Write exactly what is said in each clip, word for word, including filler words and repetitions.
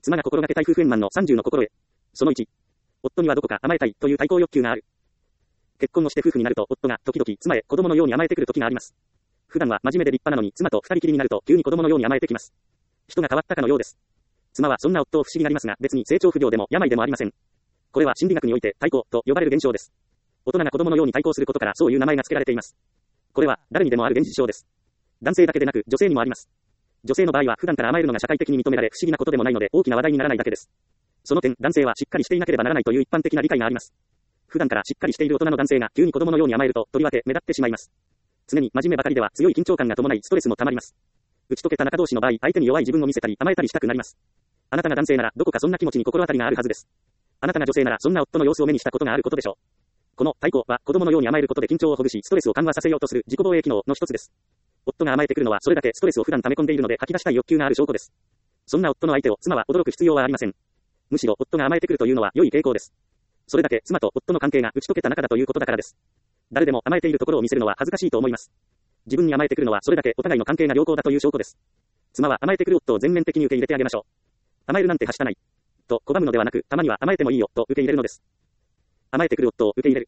妻が心がけたい夫婦円満のさんじゅうの心得。そのいち。夫にはどこか甘えたいという対抗欲求がある。結婚をして夫婦になると夫が時々妻へ子供のように甘えてくる時があります。普段は真面目で立派なのに妻と二人きりになると急に子供のように甘えてきます。人が変わったかのようです。妻はそんな夫を不思議がりますが別に成長不良でも病でもありません。これは心理学において対抗と呼ばれる現象です。大人が子供のように対抗することからそういう名前が付けられています。これは誰にでもある現実症です。男性だけでなく女性にもあります。女性の場合は普段から甘えるのが社会的に認められ不思議なことでもないので大きな話題にならないだけです。その点、男性はしっかりしていなければならないという一般的な理解があります。普段からしっかりしている大人の男性が急に子供のように甘えるととりわけ目立ってしまいます。常に真面目ばかりでは強い緊張感が伴いストレスもたまります。打ち解けた仲同士の場合、相手に弱い自分を見せたり甘えたりしたくなります。あなたが男性ならどこかそんな気持ちに心当たりがあるはずです。あなたが女性ならそんな夫の様子を目にしたことがあることでしょう。この対抗は子供のように甘えることで緊張をほぐしストレスを緩和させようとする自己防衛機能の一つです。夫が甘えてくるのはそれだけストレスを普段溜め込んでいるので吐き出したい欲求がある証拠です。そんな夫の相手を妻は驚く必要はありません。むしろ夫が甘えてくるというのは良い傾向です。それだけ妻と夫の関係が打ち解けた仲だということだからです。誰でも甘えているところを見せるのは恥ずかしいと思います。自分に甘えてくるのはそれだけお互いの関係が良好だという証拠です。妻は甘えてくる夫を全面的に受け入れてあげましょう。甘えるなんてはしたない。と拒むのではなく、たまには甘えてもいいよと受け入れるのです。甘えてくる夫を受け入れる。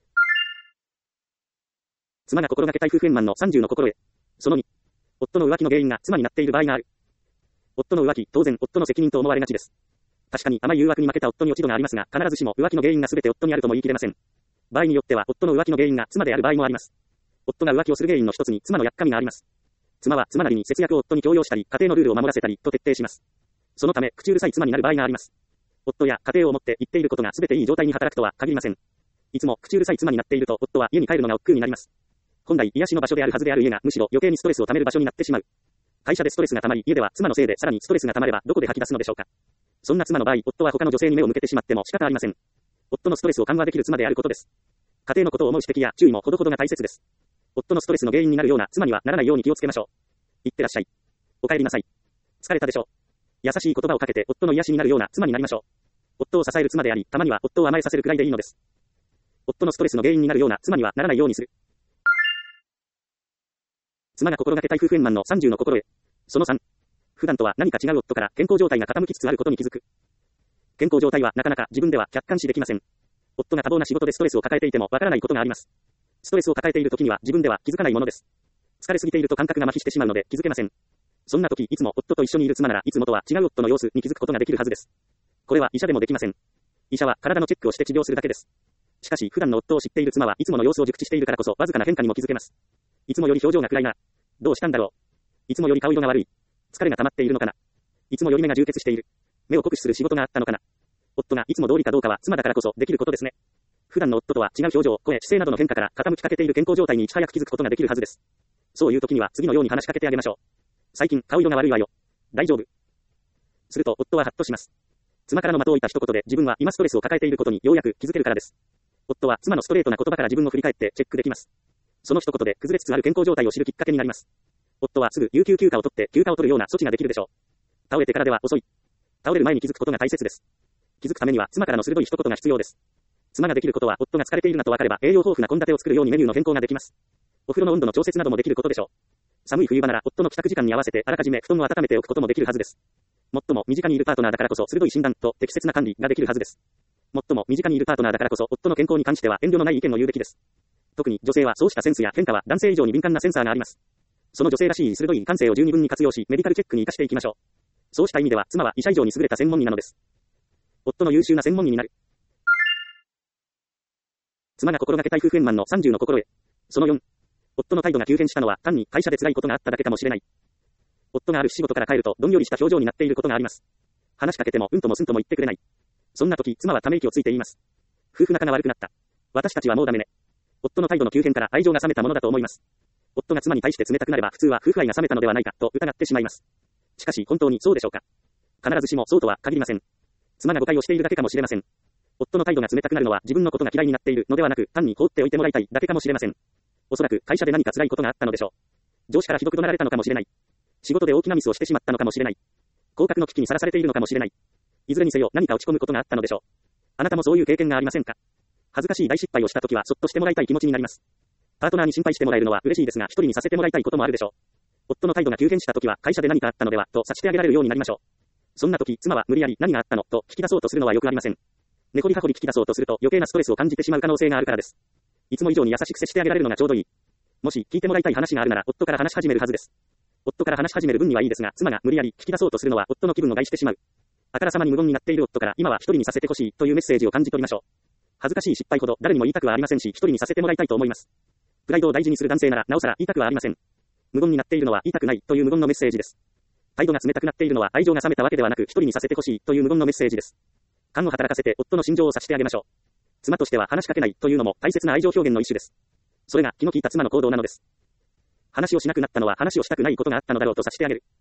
妻が心がけたい夫婦円満のさんじゅうの心得。そのに。夫の浮気の原因が妻になっている場合がある。夫の浮気、当然夫の責任と思われがちです。確かに甘い誘惑に負けた夫に落ち度がありますが、必ずしも浮気の原因が全て夫にあるとも言い切れません。場合によっては夫の浮気の原因が妻である場合もあります。夫が浮気をする原因の一つに妻のやっかみがあります。妻は妻なりに節約を夫に強要したり、家庭のルールを守らせたりと徹底します。そのため、口うるさい妻になる場合があります。夫や家庭を持って言っていることが全ていい状態に働くとは限りません。いつも口うるさい妻になっていると、夫は家に帰るのが億劫になります。本来癒しの場所であるはずである家がむしろ余計にストレスを溜める場所になってしまう。会社でストレスが溜まり、家では妻のせいでさらにストレスが溜まればどこで吐き出すのでしょうか。そんな妻の場合、夫は他の女性に目を向けてしまっても仕方ありません。夫のストレスを緩和できる妻であることです。家庭のことを思う指摘や注意もほどほどが大切です。夫のストレスの原因になるような妻にはならないように気をつけましょう。いってらっしゃい。お帰りなさい。疲れたでしょう。優しい言葉をかけて夫の癒しになるような妻になりましょう。夫を支える妻であり、たまには夫を甘えさせるくらいでいいのです。夫のストレスの原因になるような妻にはならないようにする。妻が心がけたい夫婦円満のさんじゅうの心得。そのさん。普段とは何か違う夫から健康状態が傾きつつあることに気づく。健康状態はなかなか自分では客観視できません。夫が多忙な仕事でストレスを抱えていてもわからないことがあります。ストレスを抱えている時には自分では気づかないものです。疲れすぎていると感覚が麻痺してしまうので気づけません。そんな時いつも夫と一緒にいる妻ならいつもとは違う夫の様子に気づくことができるはずです。これは医者でもできません。医者は体のチェックをして治療するだけです。しかし普段の夫を知っている妻はいつもの様子を熟知しているからこそわずかな変化にも気づけます。いつもより表情が暗いな。どうしたんだろう。いつもより顔色が悪い。疲れが溜まっているのかな。いつもより目が充血している。目を酷使する仕事があったのかな。夫がいつも通りかどうかは妻だからこそできることですね。普段の夫とは違う表情、声、姿勢などの変化から傾きかけている健康状態にいち早く気づくことができるはずです。そういう時には次のように話しかけてあげましょう。最近顔色が悪いわよ。大丈夫。すると夫はハッとします。妻からの的を置いた一言で自分は今ストレスを抱えていることにようやく気づけるからです。夫は妻のストレートな言葉から自分を振り返ってチェックできます。その一言で崩れつつある健康状態を知るきっかけになります。夫はすぐ有給休暇を取って休暇を取るような措置ができるでしょう。倒れてからでは遅い。倒れる前に気づくことが大切です。気づくためには妻からの鋭い一言が必要です。妻ができることは夫が疲れているなと分かれば栄養豊富な献立を作るようにメニューの変更ができます。お風呂の温度の調節などもできることでしょう。寒い冬場なら夫の帰宅時間に合わせてあらかじめ布団を温めておくこともできるはずです。最も身近にいるパートナーだからこそ鋭い診断と適切な管理ができるはずです。最も身近にいるパートナーだからこそ夫の健康に関しては遠慮のない意見を言うべきです。特に女性はそうしたセンスや変化は男性以上に敏感なセンサーがあります。その女性らしい鋭い感性を十二分に活用しメディカルチェックに生かしていきましょう。そうした意味では妻は医者以上に優れた専門医なのです。夫の優秀な専門医になる。妻が心がけたい夫婦円満のさんじゅうの心得。そのよん。夫の態度が急変したのは単に会社で辛いことがあっただけかもしれない。夫がある仕事から帰るとどんよりした表情になっていることがあります。話しかけてもうんともすんとも言ってくれない。そんな時妻はため息をついて言います。夫婦仲が悪くなった。私たちはもうダメね。夫の態度の急変から愛情が冷めたものだと思います。夫が妻に対して冷たくなれば普通は夫婦愛が冷めたのではないかと疑ってしまいます。しかし本当にそうでしょうか。必ずしもそうとは限りません。妻が誤解をしているだけかもしれません。夫の態度が冷たくなるのは自分のことが嫌いになっているのではなく単に放っておいてもらいたいだけかもしれません。おそらく会社で何か辛いことがあったのでしょう。上司からひどく怒鳴られたのかもしれない。仕事で大きなミスをしてしまったのかもしれない。降格の危機にさらされているのかもしれない。いずれにせよ何か落ち込むことがあったのでしょう。あなたもそういう経験がありませんか。恥ずかしい大失敗をしたときはそっとしてもらいたい気持ちになります。パートナーに心配してもらえるのは嬉しいですが一人にさせてもらいたいこともあるでしょう。夫の態度が急変したときは会社で何かあったのではと察してあげられるようになりましょう。 そんな時、妻は無理やり何があったのと聞き出そうとするのはよくありません。根掘り葉掘り聞き出そうとすると余計なストレスを感じてしまう可能性があるからです。いつも以上に優しく接してあげられるのがちょうどいい。もし聞いてもらいたい話があるなら夫から話し始めるはずです。夫から話し始める分にはいいですが、妻が無理やり聞き出そうとするのは夫の気分を害してしまう。あからさまに無言になっている夫から今は一人にさせてほしいというメッセージを感じ取りましょう。恥ずかしい失敗ほど誰にも言いたくはありませんし、一人にさせてもらいたいと思います。プライドを大事にする男性ならなおさら言いたくはありません。無言になっているのは言いたくないという無言のメッセージです。態度が冷たくなっているのは愛情が冷めたわけではなく一人にさせてほしいという無言のメッセージです。勘を働かせて夫の心情を察してあげましょう。妻としては話しかけないというのも大切な愛情表現の一種です。それが気の利いた妻の行動なのです。話をしなくなったのは話をしたくないことがあったのだろうと察してあげる。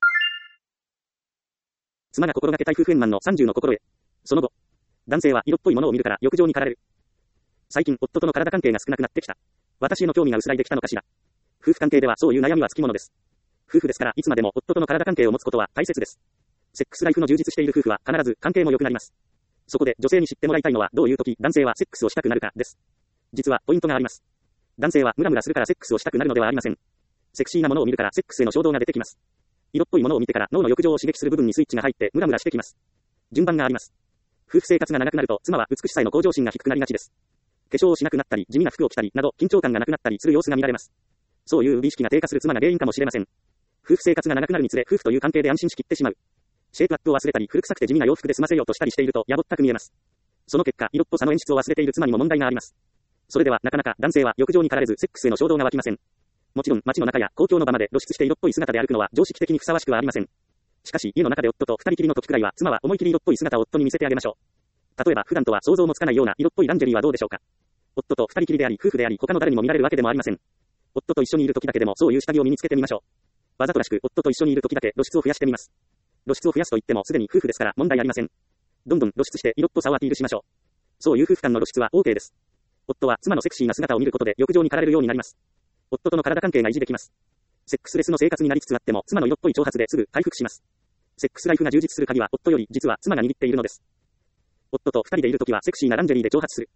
妻が心がけたい夫婦円満のさんじゅうの心得。その後、男性は色っぽいものを見るから欲情に駆られる。最近夫との体関係が少なくなってきた。私への興味が薄らいできたのかしら。夫婦関係ではそういう悩みはつきものです。夫婦ですからいつまでも夫との体関係を持つことは大切です。セックスライフの充実している夫婦は必ず関係も良くなります。そこで女性に知ってもらいたいのはどういう時男性はセックスをしたくなるかです。実はポイントがあります。男性はムラムラするからセックスをしたくなるのではありません。セクシーなものを見るからセックスへの衝動が出てきます。色っぽいものを見てから脳の欲情を刺激する部分にスイッチが入ってムラムラしてきます。順番があります。夫婦生活が長くなると妻は美しさへの向上心が低くなりがちです。化粧をしなくなったり地味な服を着たりなど緊張感がなくなったりする様子が見られます。そういう美意識が低下する妻が原因かもしれません。夫婦生活が長くなるにつれ夫婦という関係で安心しきってしまう。シェイプアップを忘れたり古臭くて地味な洋服で済ませようとしたりしているとやぼったく見えます。その結果色っぽさの演出を忘れている妻にも問題があります。それではなかなか男性は欲情に駆られずセックスへの衝動が湧きません。もちろん街の中や公共の場まで露出して色っぽい姿で歩くのは常識的にふさわしくはありません。しかし家の中で夫と二人きりの時くらいは妻は思い切り色っぽい姿を夫に見せてあげましょう。例えば普段とは想像もつかないような色っぽいランジェリーはどうでしょうか。夫と二人きりであり夫婦であり他の誰にも見られるわけでもありません。夫と一緒にいる時だけでもそういう下着を身につけてみましょう。わざとらしく夫と一緒にいる時だけ露出を増やしてみます。露出を増やすと言ってもすでに夫婦ですから問題ありません。どんどん露出して色っぽさをアピールしましょう。そういう夫婦間の露出は OK です。夫は妻のセクシーな姿を見ることで欲情に駆られるようになります。夫との体関係が維持できます。セックスレスの生活になりつつあっても妻の色っぽい挑発ですぐ回復します。セックスライフが充実する鍵は夫より実は妻が握っているのです。夫と二人でいるときはセクシーなランジェリーで挑発する。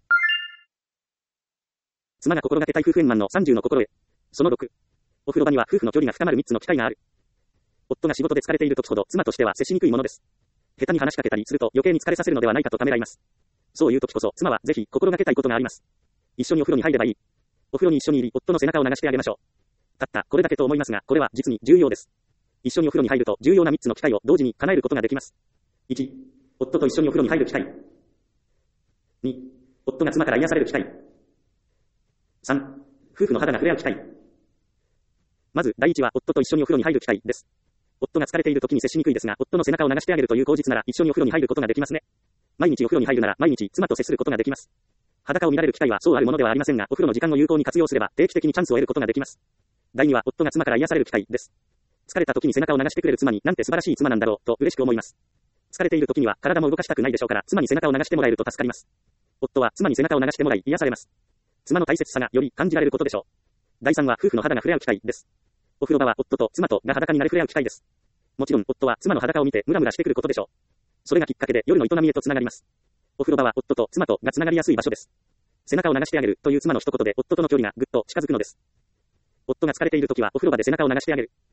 妻が心がけたい夫婦円満のさんじゅうの心得。そのろく。お風呂場には夫婦の距離が深まるみっつの機会がある。夫が仕事で疲れているときほど妻としては接しにくいものです。下手に話しかけたりすると余計に疲れさせるのではないかとためらいます。そういう時こそ妻はぜひ心がけたいことがあります。一緒にお風呂に入ればいい。お風呂に一緒に入り夫の背中を流してあげましょう。たったこれだけと思いますがこれは実に重要です。一緒にお風呂に入ると重要なみっつの機会を同時に叶えることができます。いち、夫と一緒にお風呂に入る機会。に、夫が妻から癒される機会。さん、夫婦の肌が触れ合う機会。まず第一は夫と一緒にお風呂に入る機会です。夫が疲れている時に接しにくいですが夫の背中を流してあげるという口実なら一緒にお風呂に入ることができますね。毎日お風呂に入るなら毎日妻と接することができます。裸を見られる機会はそうあるものではありませんがお風呂の時間を有効に活用すれば定期的にチャンスを得ることができます。第二は夫が妻から癒される機会です。疲れた時に背中を流してくれる妻になんて素晴らしい妻なんだろうと嬉しく思います。疲れている時には体も動かしたくないでしょうから妻に背中を流してもらえると助かります。夫は妻に背中を流してもらい癒されます。妻の大切さがより感じられることでしょう。第三は夫婦の肌が触れ合う機会です。お風呂場は夫と妻とが裸になる触れ合う機会です。もちろん夫は妻の裸を見てムラムラしてくることでしょう。それがきっかけで夜の営みへとつながります。お風呂場は夫と妻とがつながりやすい場所です。背中を流してあげるという妻の一言で夫との距離がぐっと近づくのです。夫が疲れている時はお風呂場で背中を流してあげる。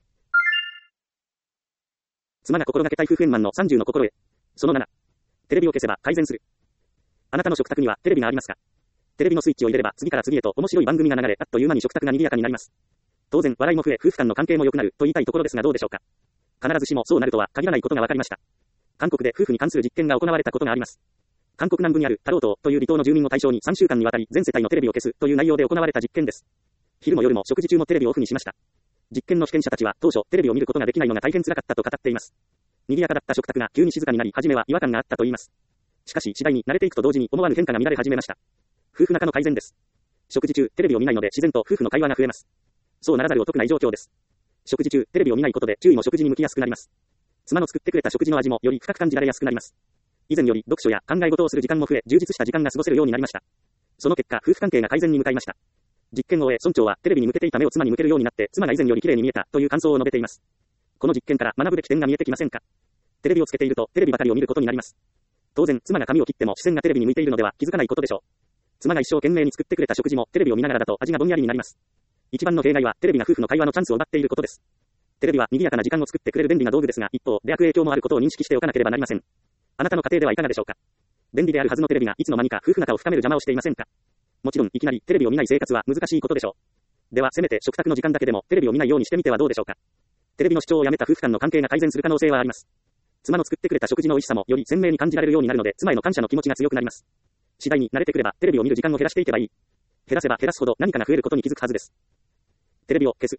妻が心がけたい夫婦円満のさんじゅうの心得。そのなな。テレビを消せば改善する。あなたの食卓にはテレビがありますか？テレビのスイッチを入れれば次から次へと面白い番組が流れあっという間に食卓が賑やかになります。当然笑いも増え夫婦間の関係も良くなると言いたいところですがどうでしょうか。必ずしもそうなるとは限らないことが分かりました。韓国で夫婦に関する実験が行われたことがあります。韓国南部にあるタロー島という離島の住民を対象にさんしゅうかんにわたり全世帯のテレビを消すという内容で行われた実験です。昼も夜も食事中もテレビをオフにしました。実験の被験者たちは当初テレビを見ることができないのが大変辛かったと語っています。賑やかだった食卓が急に静かになり初めは違和感があったと言います。しかし次第に慣れていくと同時に思わぬ変化が見られ始めました。夫婦仲の改善です。食事中テレビを見ないので自然と夫婦の会話が増えます。そうならざるを得ない状況です。食事中テレビを見ないことで注意も食事に向きやすくなります。妻の作ってくれた食事の味もより深く感じられやすくなります。以前より読書や考え事をする時間も増え充実した時間が過ごせるようになりました。その結果夫婦関係が改善に向かいました。実験を終え村長はテレビに向けていた目を妻に向けるようになって妻が以前より綺麗に見えたという感想を述べています。この実験から学ぶべき点が見えてきませんか？テレビをつけているとテレビばかりを見ることになります。当然妻が髪を切っても視線がテレビに向いているのでは気づかないことでしょう。妻が一生懸命に作ってくれた食事もテレビを見ながらだと味がぼんやりになります。一番の弊害はテレビが夫婦の会話のチャンスを奪っていることです。 テレビは賑やかな時間を作ってくれる便利な道具ですが、一方で悪影響もあることを認識しておかなければなりません。あなたの家庭ではいかがでしょうか。便利であるはずのテレビがいつの間にか夫婦仲を深める邪魔をしていませんか。もちろんいきなりテレビを見ない生活は難しいことでしょう。ではせめて食卓の時間だけでもテレビを見ないようにしてみてはどうでしょうか。テレビの視聴をやめた夫婦間の関係が改善する可能性はあります。妻の作ってくれた食事の美味しさもより鮮明に感じられるようになるので、妻への感謝の気持ちが強くなります。次第に慣れてくればテレビを見る時間を減らしていけばいい。減らせば減らすほど何かが増えることに気づくはずです。テレビを消す。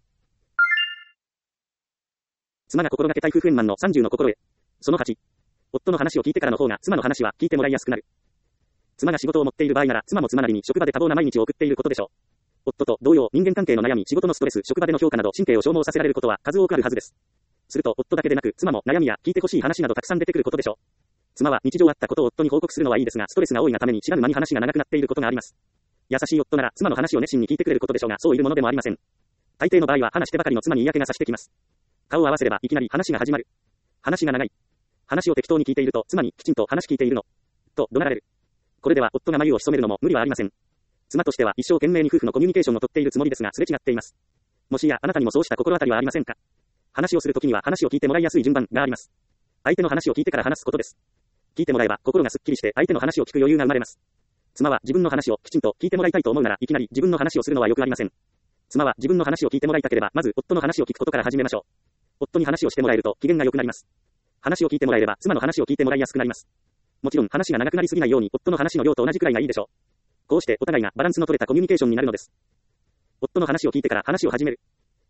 妻が心がけたい夫婦円満のさんじゅうの心得。そのはち。夫の話を聞いてからの方が妻の話は聞いてもらいやすくなる。妻が仕事を持っている場合なら、妻も妻なりに職場で多忙な毎日を送っていることでしょう。夫と同様、人間関係の悩み、仕事のストレス、職場での評価など神経を消耗させられることは数多くあるはずです。すると、夫だけでなく、妻も悩みや聞いてほしい話などたくさん出てくることでしょう。妻は日常あったことを夫に報告するのはいいですが、ストレスが多いがために知らぬ間に話が長くなっていることがあります。優しい夫なら妻の話を熱心に聞いてくれることでしょうが、そういうものでもありません。大抵の場合は話してばかりの妻に嫌気がさしてきます。顔を合わせればいきなり話が始まる。話が長い。話を適当に聞いていると、妻にきちんと話聞いているのと怒鳴られる。これでは夫が眉を潜めるのも無理はありません。妻としては一生懸命に夫婦のコミュニケーションをとっているつもりですが、すれ違っています。もしやあなたにもそうした心当たりはありませんか。話をするときには話を聞いてもらいやすい順番があります。相手の話を聞いてから話すことです。聞いてもらえば心がすっきりして相手の話を聞く余裕が生まれます。妻は自分の話をきちんと聞いてもらいたいと思うなら、いきなり自分の話をするのはよくありません。妻は自分の話を聞いてもらいたければ、まず夫の話を聞くことから始めましょう。夫に話をしてもらえると機嫌が良くなります。話を聞いてもらえれば妻の話を聞いてもらいやすくなります。もちろん話が長くなりすぎないように夫の話の量と同じくらいがいいでしょう。こうしてお互いがバランスの取れたコミュニケーションになるのです。夫の話を聞いてから話を始める。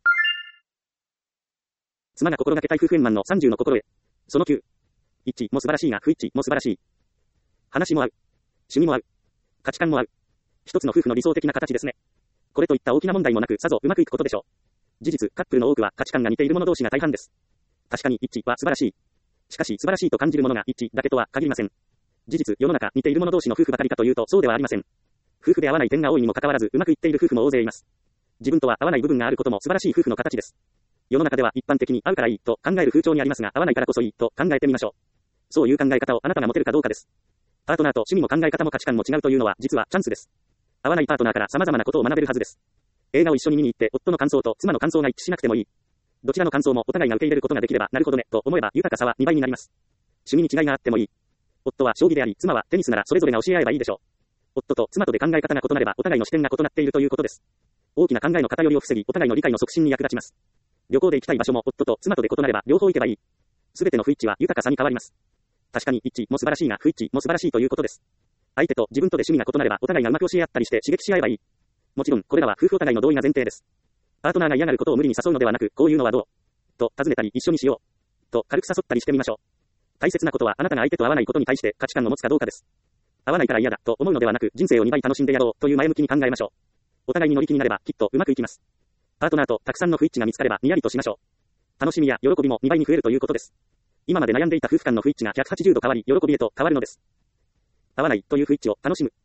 妻が心がけたい夫婦円満のさんじゅうの心得。そのきゅう。一致も素晴らしいが不一致も素晴らしい。話も合う。趣味も合う。価値観も合う。一つの夫婦の理想的な形ですね。これといった大きな問題もなくさぞうまくいくことでしょう。事実、カップルの多くは価値観が似ている者同士が大半です。確かに一致は素晴らしい。しかし素晴らしいと感じるものが一致だけとは限りません。事実、世の中似ている者同士の夫婦ばかりかというとそうではありません。夫婦で合わない点が多いにもかかわらずうまくいっている夫婦も大勢います。自分とは合わない部分があることも素晴らしい夫婦の形です。世の中では一般的に合うからいいと考える風潮にありますが、合わないからこそいいと考えてみましょう。そういう考え方をあなたが持てるかどうかです。パートナーと趣味も考え方も価値観も違うというのは実はチャンスです。合わないパートナーから様々なことを学べるはずです。映画を一緒に見に行って夫の感想と妻の感想が一致しなくてもいい。どちらの感想もお互いが受け入れることができればなるほどねと思えば豊かさはにばいになります。趣味に違いがあってもいい。夫は将棋であり妻はテニスならそれぞれが教え合えばいいでしょう。夫と妻とで考え方が異なればお互いの視点が異なっているということです。大きな考えの偏りを防ぎお互いの理解の促進に役立ちます。旅行で行きたい場所も夫と妻とで異なれば両方行けばいい。すべての不一致は豊かさに変わります。確かに一致も素晴らしいが不一致も素晴らしいということです。相手と自分とで趣味が異なればお互いがうまく教え合ったりして刺激し合えばいい。もちろんこれらは夫婦お互いの同意が前提です。パートナーが嫌がることを無理に誘うのではなく、こういうのはどうと尋ねたり一緒にしようと軽く誘ったりしてみましょう。大切なことはあなたが相手と合わないことに対して価値観を持つかどうかです。合わないから嫌だと思うのではなく、人生をにばい楽しんでやろうという前向きに考えましょう。お互いに乗り気になればきっとうまくいきます。パートナーとたくさんの不一致が見つかればにやりとしましょう。楽しみや喜びもにばいに増えるということです。今まで悩んでいた夫婦間の不一致がひゃくはちじゅうど変わり喜びへと変わるのです。合わないという不一致を楽しむ。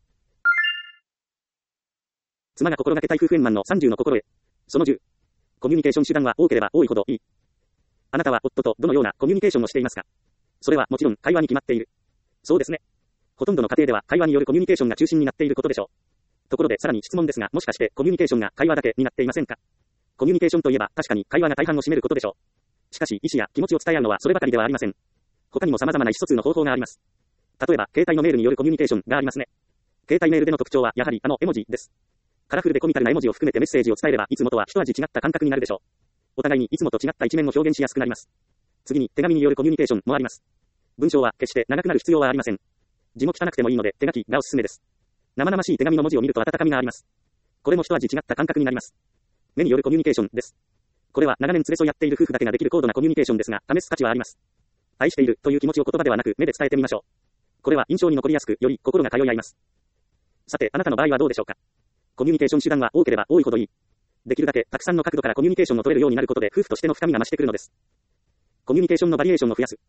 妻が心がけたい夫婦円満のさんじゅうの心得。そのじゅう。コミュニケーション手段は多ければ多いほどいい。あなたは夫とどのようなコミュニケーションをしていますか。それはもちろん会話に決まっている。そうですね。ほとんどの家庭では会話によるコミュニケーションが中心になっていることでしょう。ところでさらに質問ですが、もしかしてコミュニケーションが会話だけになっていませんか。コミュニケーションといえば確かに会話が大半を占めることでしょう。しかし意思や気持ちを伝え合うのはそればかりではありません。他にも様々な意思疎通の方法があります。例えば携帯のメールによるコミュニケーションがありますね。携帯メールでの特徴はやはりあの絵文字です。カラフルでコミカルな絵文字を含めてメッセージを伝えればいつもとは一味違った感覚になるでしょう。お互いにいつもと違った一面を表現しやすくなります。次に手紙によるコミュニケーションもあります。文章は決して長くなる必要はありません。字も汚くてもいいので手書きがおすすめです。生々しい手紙の文字を見ると温かみがあります。これも一味違った感覚になります。目によるコミュニケーションです。これは長年連れ添いやっている夫婦だけができる高度なコミュニケーションですが、試す価値はあります。愛しているという気持ちを言葉ではなく目で伝えてみましょう。これは印象に残りやすく、より心が通い合います。さて、あなたの場合はどうでしょうか。コミュニケーション手段は多ければ多いほどいい。できるだけたくさんの角度からコミュニケーションを取れるようになることで夫婦としての深みが増してくるのです。コミュニケーションのバリエーションを増やす。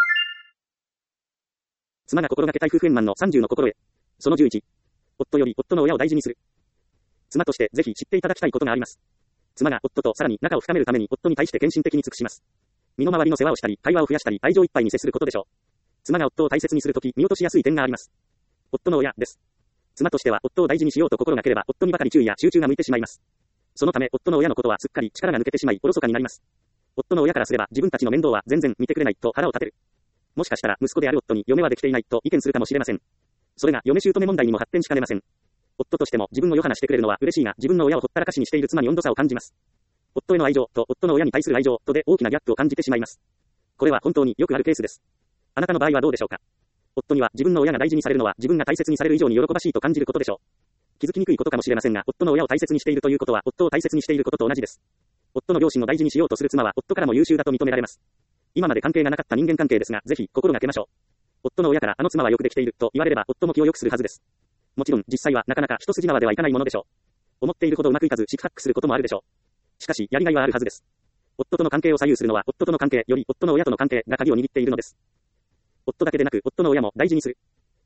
妻が心がけたい夫婦円満のさんじゅうの心得。そのじゅういち。夫より夫の親を大事にする。妻としてぜひ知っていただきたいことがあります。妻が夫とさらに仲を深めるために夫に対して献身的に尽くします。身の回りの世話をしたり、会話を増やしたり、愛情いっぱいに接することでしょう。妻が夫を大切にするとき見落としやすい点があります。夫の親です。妻としては夫を大事にしようと心がければ夫にばかり注意や集中が向いてしまいます。そのため夫の親のことはすっかり力が抜けてしまいおろそかになります。 夫の親からすれば自分たちの面倒は全然見てくれないと腹を立てる。もしかしたら息子である夫に嫁はできていないと意見するかもしれません。それが嫁姑問題にも発展しかねません。夫としても自分をよはなしてくれるのは嬉しいが、自分の親をほったらかしにしている妻に温度差を感じます。夫への愛情と夫の親に対する愛情とで大きなギャップを感じてしまいます。これは本当によくあるケースです。あなたの場合はどうでしょうか。夫には自分の親が大事にされるのは自分が大切にされる以上に喜ばしいと感じることでしょう。気づきにくいことかもしれませんが、夫の親を大切にしているということは夫を大切にしていることと同じです。夫の両親を大事にしようとする妻は夫からも優秀だと認められます。今まで関係がなかった人間関係ですが、ぜひ心がけましょう。夫の親からあの妻はよくできていると言われれば夫も気を良くするはずです。もちろん実際はなかなか一筋縄ではいかないものでしょう。思っているほどうまくいかず四苦八苦することもあるでしょう。しかしやりがいはあるはずです。夫との関係を左右するのは夫との関係より夫の親との関係が鍵を握っているのです。夫だけでなく夫の親も大事にする。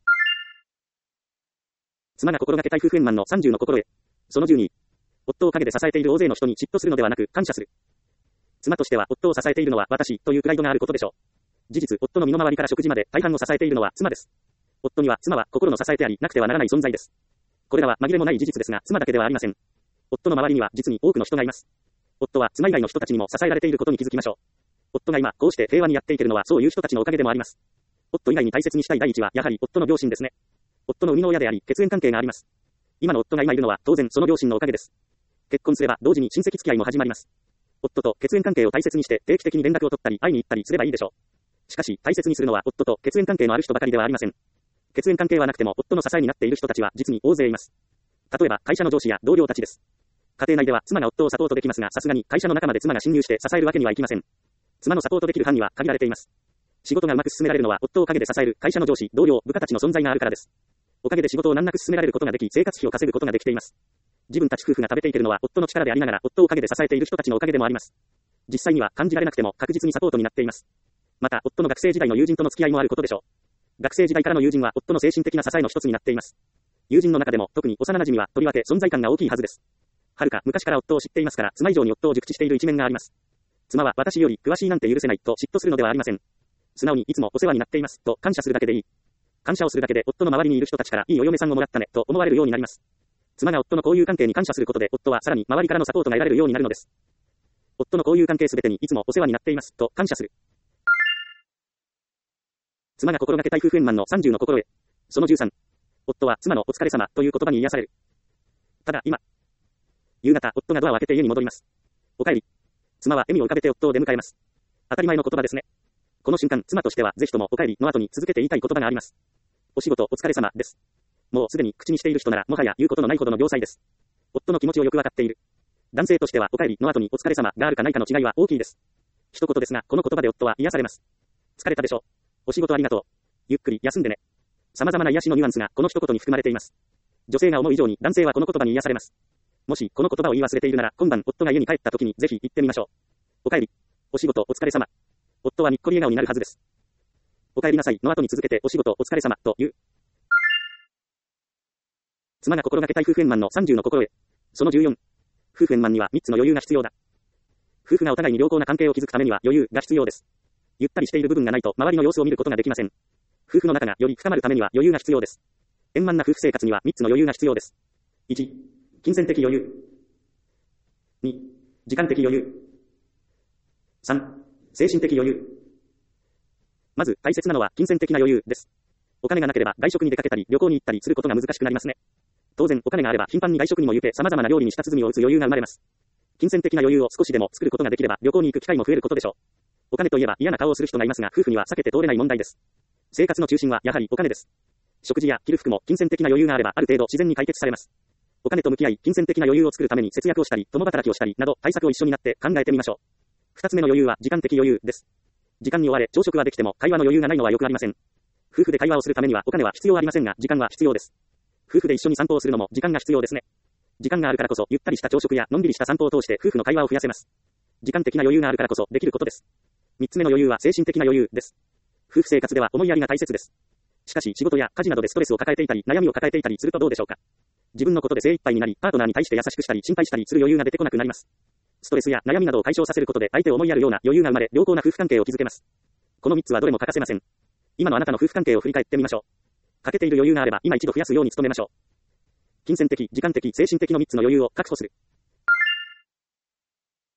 妻が心がけたい夫婦円満のさんじゅうの心得。そのじゅうに。夫を陰で支えている大勢の人に嫉妬するのではなく感謝する。妻としては夫を支えているのは私というプライドがあることでしょう。事実、夫の身の回りから食事まで大半を支えているのは妻です。夫には妻は心の支えてありなくてはならない存在です。これらは紛れもない事実ですが、妻だけではありません。夫の周りには実に多くの人がいます。夫は妻以外の人たちにも支えられていることに気づきましょう。夫が今こうして平和にやっていけるのはそういう人たちのおかげでもあります。夫以外に大切にしたい第一はやはり夫の両親ですね。夫の生みの親であり血縁関係があります。今の夫が今いるのは当然その両親のおかげです。結婚すれば同時に親戚付き合いも始まります。夫と血縁関係を大切にして定期的に連絡を取ったり会いに行ったりすればいいでしょう。しかし大切にするのは夫と血縁関係のある人ばかりではありません。血縁関係はなくても夫の支えになっている人たちは実に大勢います。例えば会社の上司や同僚たちです。家庭内では妻が夫をサポートできますが、さすがに会社の中まで妻が侵入して支えるわけにはいきません。妻のサポートできる範囲は限られています。仕事がうまく進められるのは夫を陰で支える会社の上司、同僚、部下たちの存在があるからです。おかげで仕事を難なく進められることができ、生活費を稼ぐことができています。自分たち夫婦が食べていけるのは夫の力でありながら、夫を陰で支えている人たちのおかげでもあります。実際には感じられなくても確実にサポートになっています。また、夫の学生時代の友人との付き合いもあることでしょう。学生時代からの友人は夫の精神的な支えの一つになっています。友人の中でも特に幼馴染はとりわけ存在感が大きいはずです。はるか昔から夫を知っていますから、妻以上に夫を熟知している一面があります。妻は私より詳しいなんて許せないと嫉妬するのではありません。素直にいつもお世話になっていますと感謝するだけでいい。感謝をするだけで夫の周りにいる人たちからいいお嫁さんをもらったねと思われるようになります。妻が夫の交友関係に感謝することで夫はさらに周りからのサポートが得られるようになるのです。夫の交友関係すべてにいつもお世話になっていますと感謝する。妻が心がけたい夫婦円満のさんじゅうの心得。そのじゅうさん。夫は妻のお疲れ様という言葉に癒される。ただ今。夕方、夫がドアを開けて家に戻ります。お帰り。妻は笑みを浮かべて夫を出迎えます。当たり前の言葉ですね。この瞬間、妻としてはぜひともお帰りの後に続けて言いたい言葉があります。お仕事お疲れ様です。もうすでに口にしている人ならもはや言うことのないほどの良妻です。夫の気持ちをよくわかっている。男性としてはお帰りの後にお疲れ様があるかないかの違いは大きいです。一言ですが、この言葉で夫は癒されます。疲れたでしょう。お仕事ありがとう。ゆっくり休んでね。様々な癒しのニュアンスがこの一言に含まれています。女性が思う以上に男性はこの言葉に癒されます。もしこの言葉を言い忘れているなら、今晩夫が家に帰った時にぜひ言ってみましょう。お帰り。お仕事お疲れ様。夫はにっこり笑顔になるはずです。お帰りなさいの後に続けてお仕事お疲れ様と言う。妻が心がけたい夫婦円満のさんじゅうの心得。そのじゅうよん。夫婦円満にはみっつの余裕が必要だ。夫婦がお互いに良好な関係を築くためには余裕が必要です。ゆったりしている部分がないと周りの様子を見ることができません。夫婦の仲がより深まるためには余裕が必要です。円満な夫婦生活にはみっつの余裕が必要です。いち、金銭的余裕。に、時間的余裕。さん、精神的余裕。まず大切なのは金銭的な余裕です。お金がなければ外食に出かけたり旅行に行ったりすることが難しくなりますね。当然お金があれば頻繁に外食にも行け、様々な料理に舌鼓を打つ余裕が生まれます。金銭的な余裕を少しでも作ることができれば旅行に行く機会も増えることでしょう。お金といえば嫌な顔をする人がいますが、夫婦には避けて通れない問題です。生活の中心はやはりお金です。食事や着る服も金銭的な余裕があればある程度自然に解決されます。お金と向き合い金銭的な余裕を作るために節約をしたり共働きをしたりなど対策を一緒になって考えてみましょう。二つ目の余裕は時間的余裕です。時間に追われ朝食はできても会話の余裕がないのはよくありません。夫婦で会話をするためにはお金は必要ありませんが時間は必要です。夫婦で一緒に散歩をするのも時間が必要ですね。時間があるからこそゆったりした朝食やのんびりした散歩を通して夫婦の会話を増やせます。時間的な余裕があるからこそできることです。三つ目の余裕は精神的な余裕です。夫婦生活では思いやりが大切です。しかし仕事や家事などでストレスを抱えていたり悩みを抱えていたりするとどうでしょうか。自分のことで精一杯になりパートナーに対して優しくしたり心配したりする余裕が出てこなくなります。ストレスや悩みなどを解消させることで相手を思いやるような余裕が生まれ良好な夫婦関係を築けます。このみっつはどれも欠かせません。今のあなたの夫婦関係を振り返ってみましょう。欠けている余裕があれば今一度増やすように努めましょう。金銭的、時間的、精神的のみっつの余裕を確保する。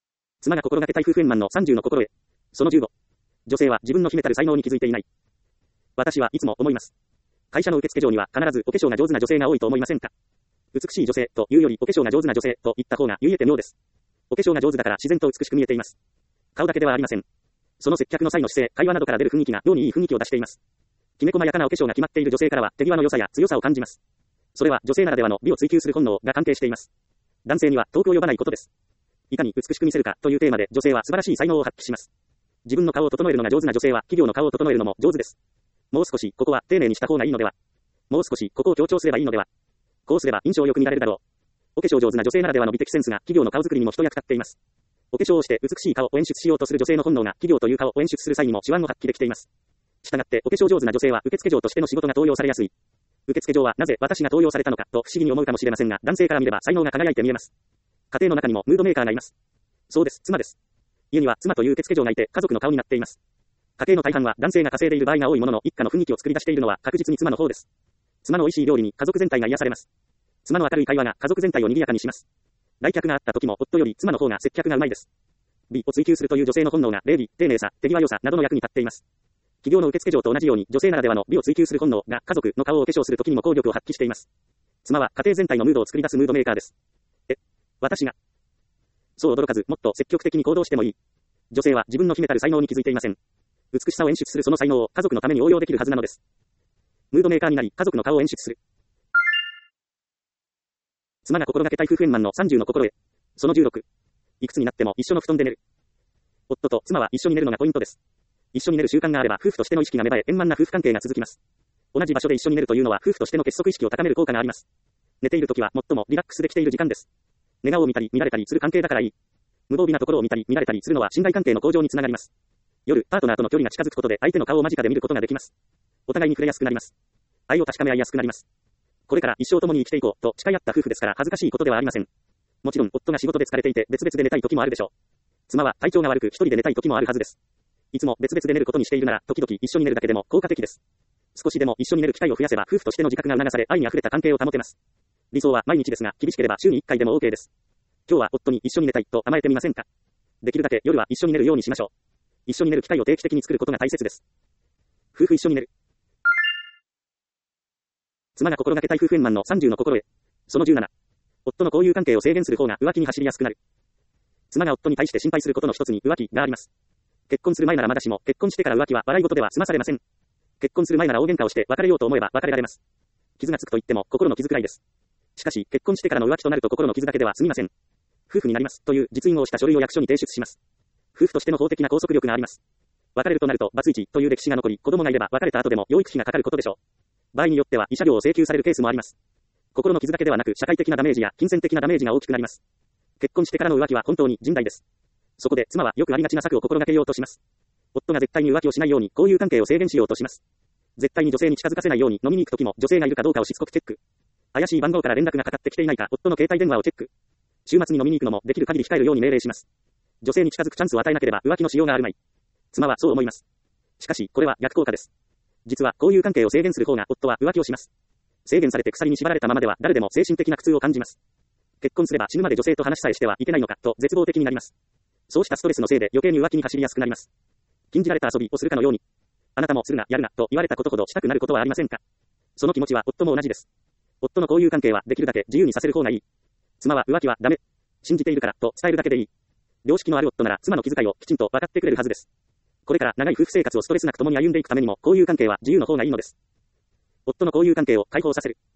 妻が心がけたい夫婦円満のさんじゅうの心得。そのじゅうご。女性は自分の秘めたる才能に気づいていない。私はいつも思います。会社の受付嬢には必ずお化粧が上手な女性が多いと思いませんか？美しい女性というよりお化粧が上手な女性と言った方が言えて妙です。お化粧が上手だから自然と美しく見えています。顔だけではありません。その接客の際の姿勢、会話などから出る雰囲気が妙にいい雰囲気を出しています。きめ細やかなお化粧が決まっている女性からは手際の良さや強さを感じます。それは女性ならではの美を追求する本能が関係しています。男性には遠く及ばないことです。いかに美しく見せるかというテーマで女性は素晴らしい才能を発揮します。自分の顔を整えるのが上手な女性は企業の顔を整えるのも上手です。もう少しここは丁寧にした方がいいのでは。もう少しここを強調すればいいのでは。こうすれば印象よく見られるだろう。お化粧上手な女性ならではの美的センスが企業の顔作りにも一役買っています。お化粧をして美しい顔を演出しようとする女性の本能が企業という顔を演出する際にも手腕を発揮できています。したがってお化粧上手な女性は受付嬢としての仕事が登用されやすい。受付嬢はなぜ私が登用されたのかと不思議に思うかもしれませんが、男性から見れば才能が輝いて見えます。家庭の中にもムードメーカーがいます。そうです、妻です。家には妻という受付嬢がいて家族の顔になっています。家計の大半は男性が稼いでいる場合が多いものの、一家の雰囲気を作り出しているのは確実に妻の方です。妻の美味しい料理に家族全体が癒されます。妻の明るい会話が家族全体を賑やかにします。来客があった時も夫より妻の方が接客がうまいです。美を追求するという女性の本能が礼儀、丁寧さ、手際良さなどの役に立っています。企業の受付嬢と同じように女性ならではの美を追求する本能が家族の顔をお化粧する時にも効力を発揮しています。妻は家庭全体のムードを作り出すムードメーカーです。え、私が。そう驚かず、もっと積極的に行動してもいい。女性は自分の秘めたる才能に気づいていません。美しさを演出するその才能を家族のために応用できるはずなのです。ムードメーカーになり家族の顔を演出する。妻が心がけたい夫婦円満のさんじゅうの心得。そのじゅうろく。いくつになっても一緒の布団で寝る。夫と妻は一緒に寝るのがポイントです。一緒に寝る習慣があれば夫婦としての意識が芽生え円満な夫婦関係が続きます。同じ場所で一緒に寝るというのは夫婦としての結束意識を高める効果があります。寝ている時は最もリラックスできている時間です。寝顔を見たり見られたりする関係だからいい。無防備なところを見たり見られたりするのは信頼関係の向上につながります。夜、パートナーとの距離が近づくことで相手の顔を間近で見ることができます。お互いに触れやすくなります。愛を確かめ合いやすくなります。これから一生共に生きていこうと誓い合った夫婦ですから恥ずかしいことではありません。もちろん夫が仕事で疲れていて別々で寝たい時もあるでしょう。妻は体調が悪く一人で寝たい時もあるはずです。いつも別々で寝ることにしているなら時々一緒に寝るだけでも効果的です。少しでも一緒に寝る機会を増やせば夫婦としての自覚が促され愛に溢れた関係を保てます。理想は毎日ですが厳しければ週にいっかいでも OK です。今日は夫に一緒に寝たいと甘えてみませんか？できるだけ夜は一緒に寝るようにしましょう。一緒に寝る機会を定期的に作ることが大切です。夫婦一緒に寝る。妻が心がけたい夫婦円満のさんじゅうの心得。そのじゅうなな。夫の交友関係を制限する方が浮気に走りやすくなる。妻が夫に対して心配することの一つに浮気があります。結婚する前ならまだしも結婚してから浮気は笑い事では済まされません。結婚する前なら大喧嘩をして別れようと思えば別れられます。傷がつくと言っても心の傷くらいです。しかし結婚してからの浮気となると心の傷だけでは済みません。夫婦になりますという実印をした書類を役所に提出します。夫婦としての法的な拘束力があります。別れるとなるとバツイチという歴史が残り、子供がいれば別れた後でも養育費がかかることでしょう。場合によっては慰謝料を請求されるケースもあります。心の傷だけではなく社会的なダメージや金銭的なダメージが大きくなります。結婚してからの浮気は本当に甚大です。そこで妻はよくありがちな策を心がけようとします。夫が絶対に浮気をしないように交友関係を制限しようとします。絶対に女性に近づかせないように飲みに行く時も女性がいるかどうかをしつこくチェック。怪しい番号から連絡がかかってきていないか夫の携帯電話をチェック。週末に飲みに行くのもできる限り控えるように命令します。女性に近づくチャンスを与えなければ浮気のしようがあるまい。妻はそう思います。しかしこれは逆効果です。実は交友関係を制限する方が夫は浮気をします。制限されて鎖に縛られたままでは誰でも精神的な苦痛を感じます。結婚すれば死ぬまで女性と話さえしてはいけないのかと絶望的になります。そうしたストレスのせいで余計に浮気に走りやすくなります。禁じられた遊びをするかのように、あなたもするな、やるなと言われたことほどしたくなることはありませんか？その気持ちは夫も同じです。夫の交友関係はできるだけ自由にさせる方がいい。妻は浮気はダメ。信じているからと伝えるだけでいい。良識のある夫なら妻の気遣いをきちんと分かってくれるはずです。これから長い夫婦生活をストレスなく共に歩んでいくためにも交友関係は自由の方がいいのです。夫の交友関係を解放させる。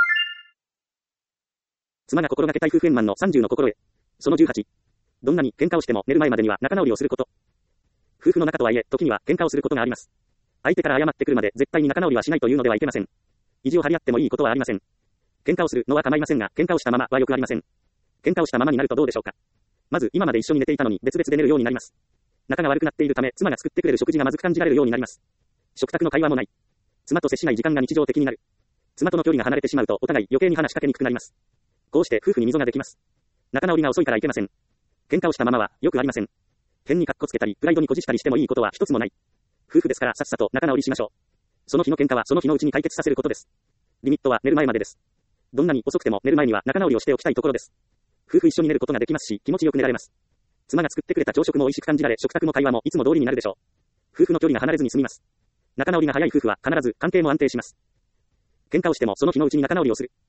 妻が心がけたい夫婦円満のさんじゅうの心得。そのじゅうはち。どんなに喧嘩をしても寝る前までには仲直りをすること。夫婦の仲とはいえ、時には喧嘩をすることがあります。相手から謝ってくるまで絶対に仲直りはしないというのではいけません。意地を張り合ってもいいことはありません。喧嘩をするのは構いませんが、喧嘩をしたままは良くありません。喧嘩をしたままになるとどうでしょうか。まず今まで一緒に寝ていたのに別々で寝るようになります。仲が悪くなっているため、妻が作ってくれる食事がまずく感じられるようになります。食卓の会話もない。妻と接しない時間が日常的になる。妻との距離が離れてしまうとお互い余計に話しかけにくくなります。こうして夫婦に溝ができます。仲直りが遅いからいけません。喧嘩をしたままはよくありません。変にカッコつけたり、プライドにこじしたりしてもいいことは一つもない。夫婦ですからさっさと仲直りしましょう。その日の喧嘩はその日のうちに解決させることです。リミットは寝る前までです。どんなに遅くても寝る前には仲直りをしておきたいところです。夫婦一緒に寝ることができますし、気持ちよく寝られます。 妻が作ってくれた朝食も美味しく感じられ、食卓も会話もいつも通りになるでしょう。夫婦の距離が離れずに済みます。仲直りが早い夫婦は必ず関係も安定します。喧嘩をしてもその日のうちに仲直りをする。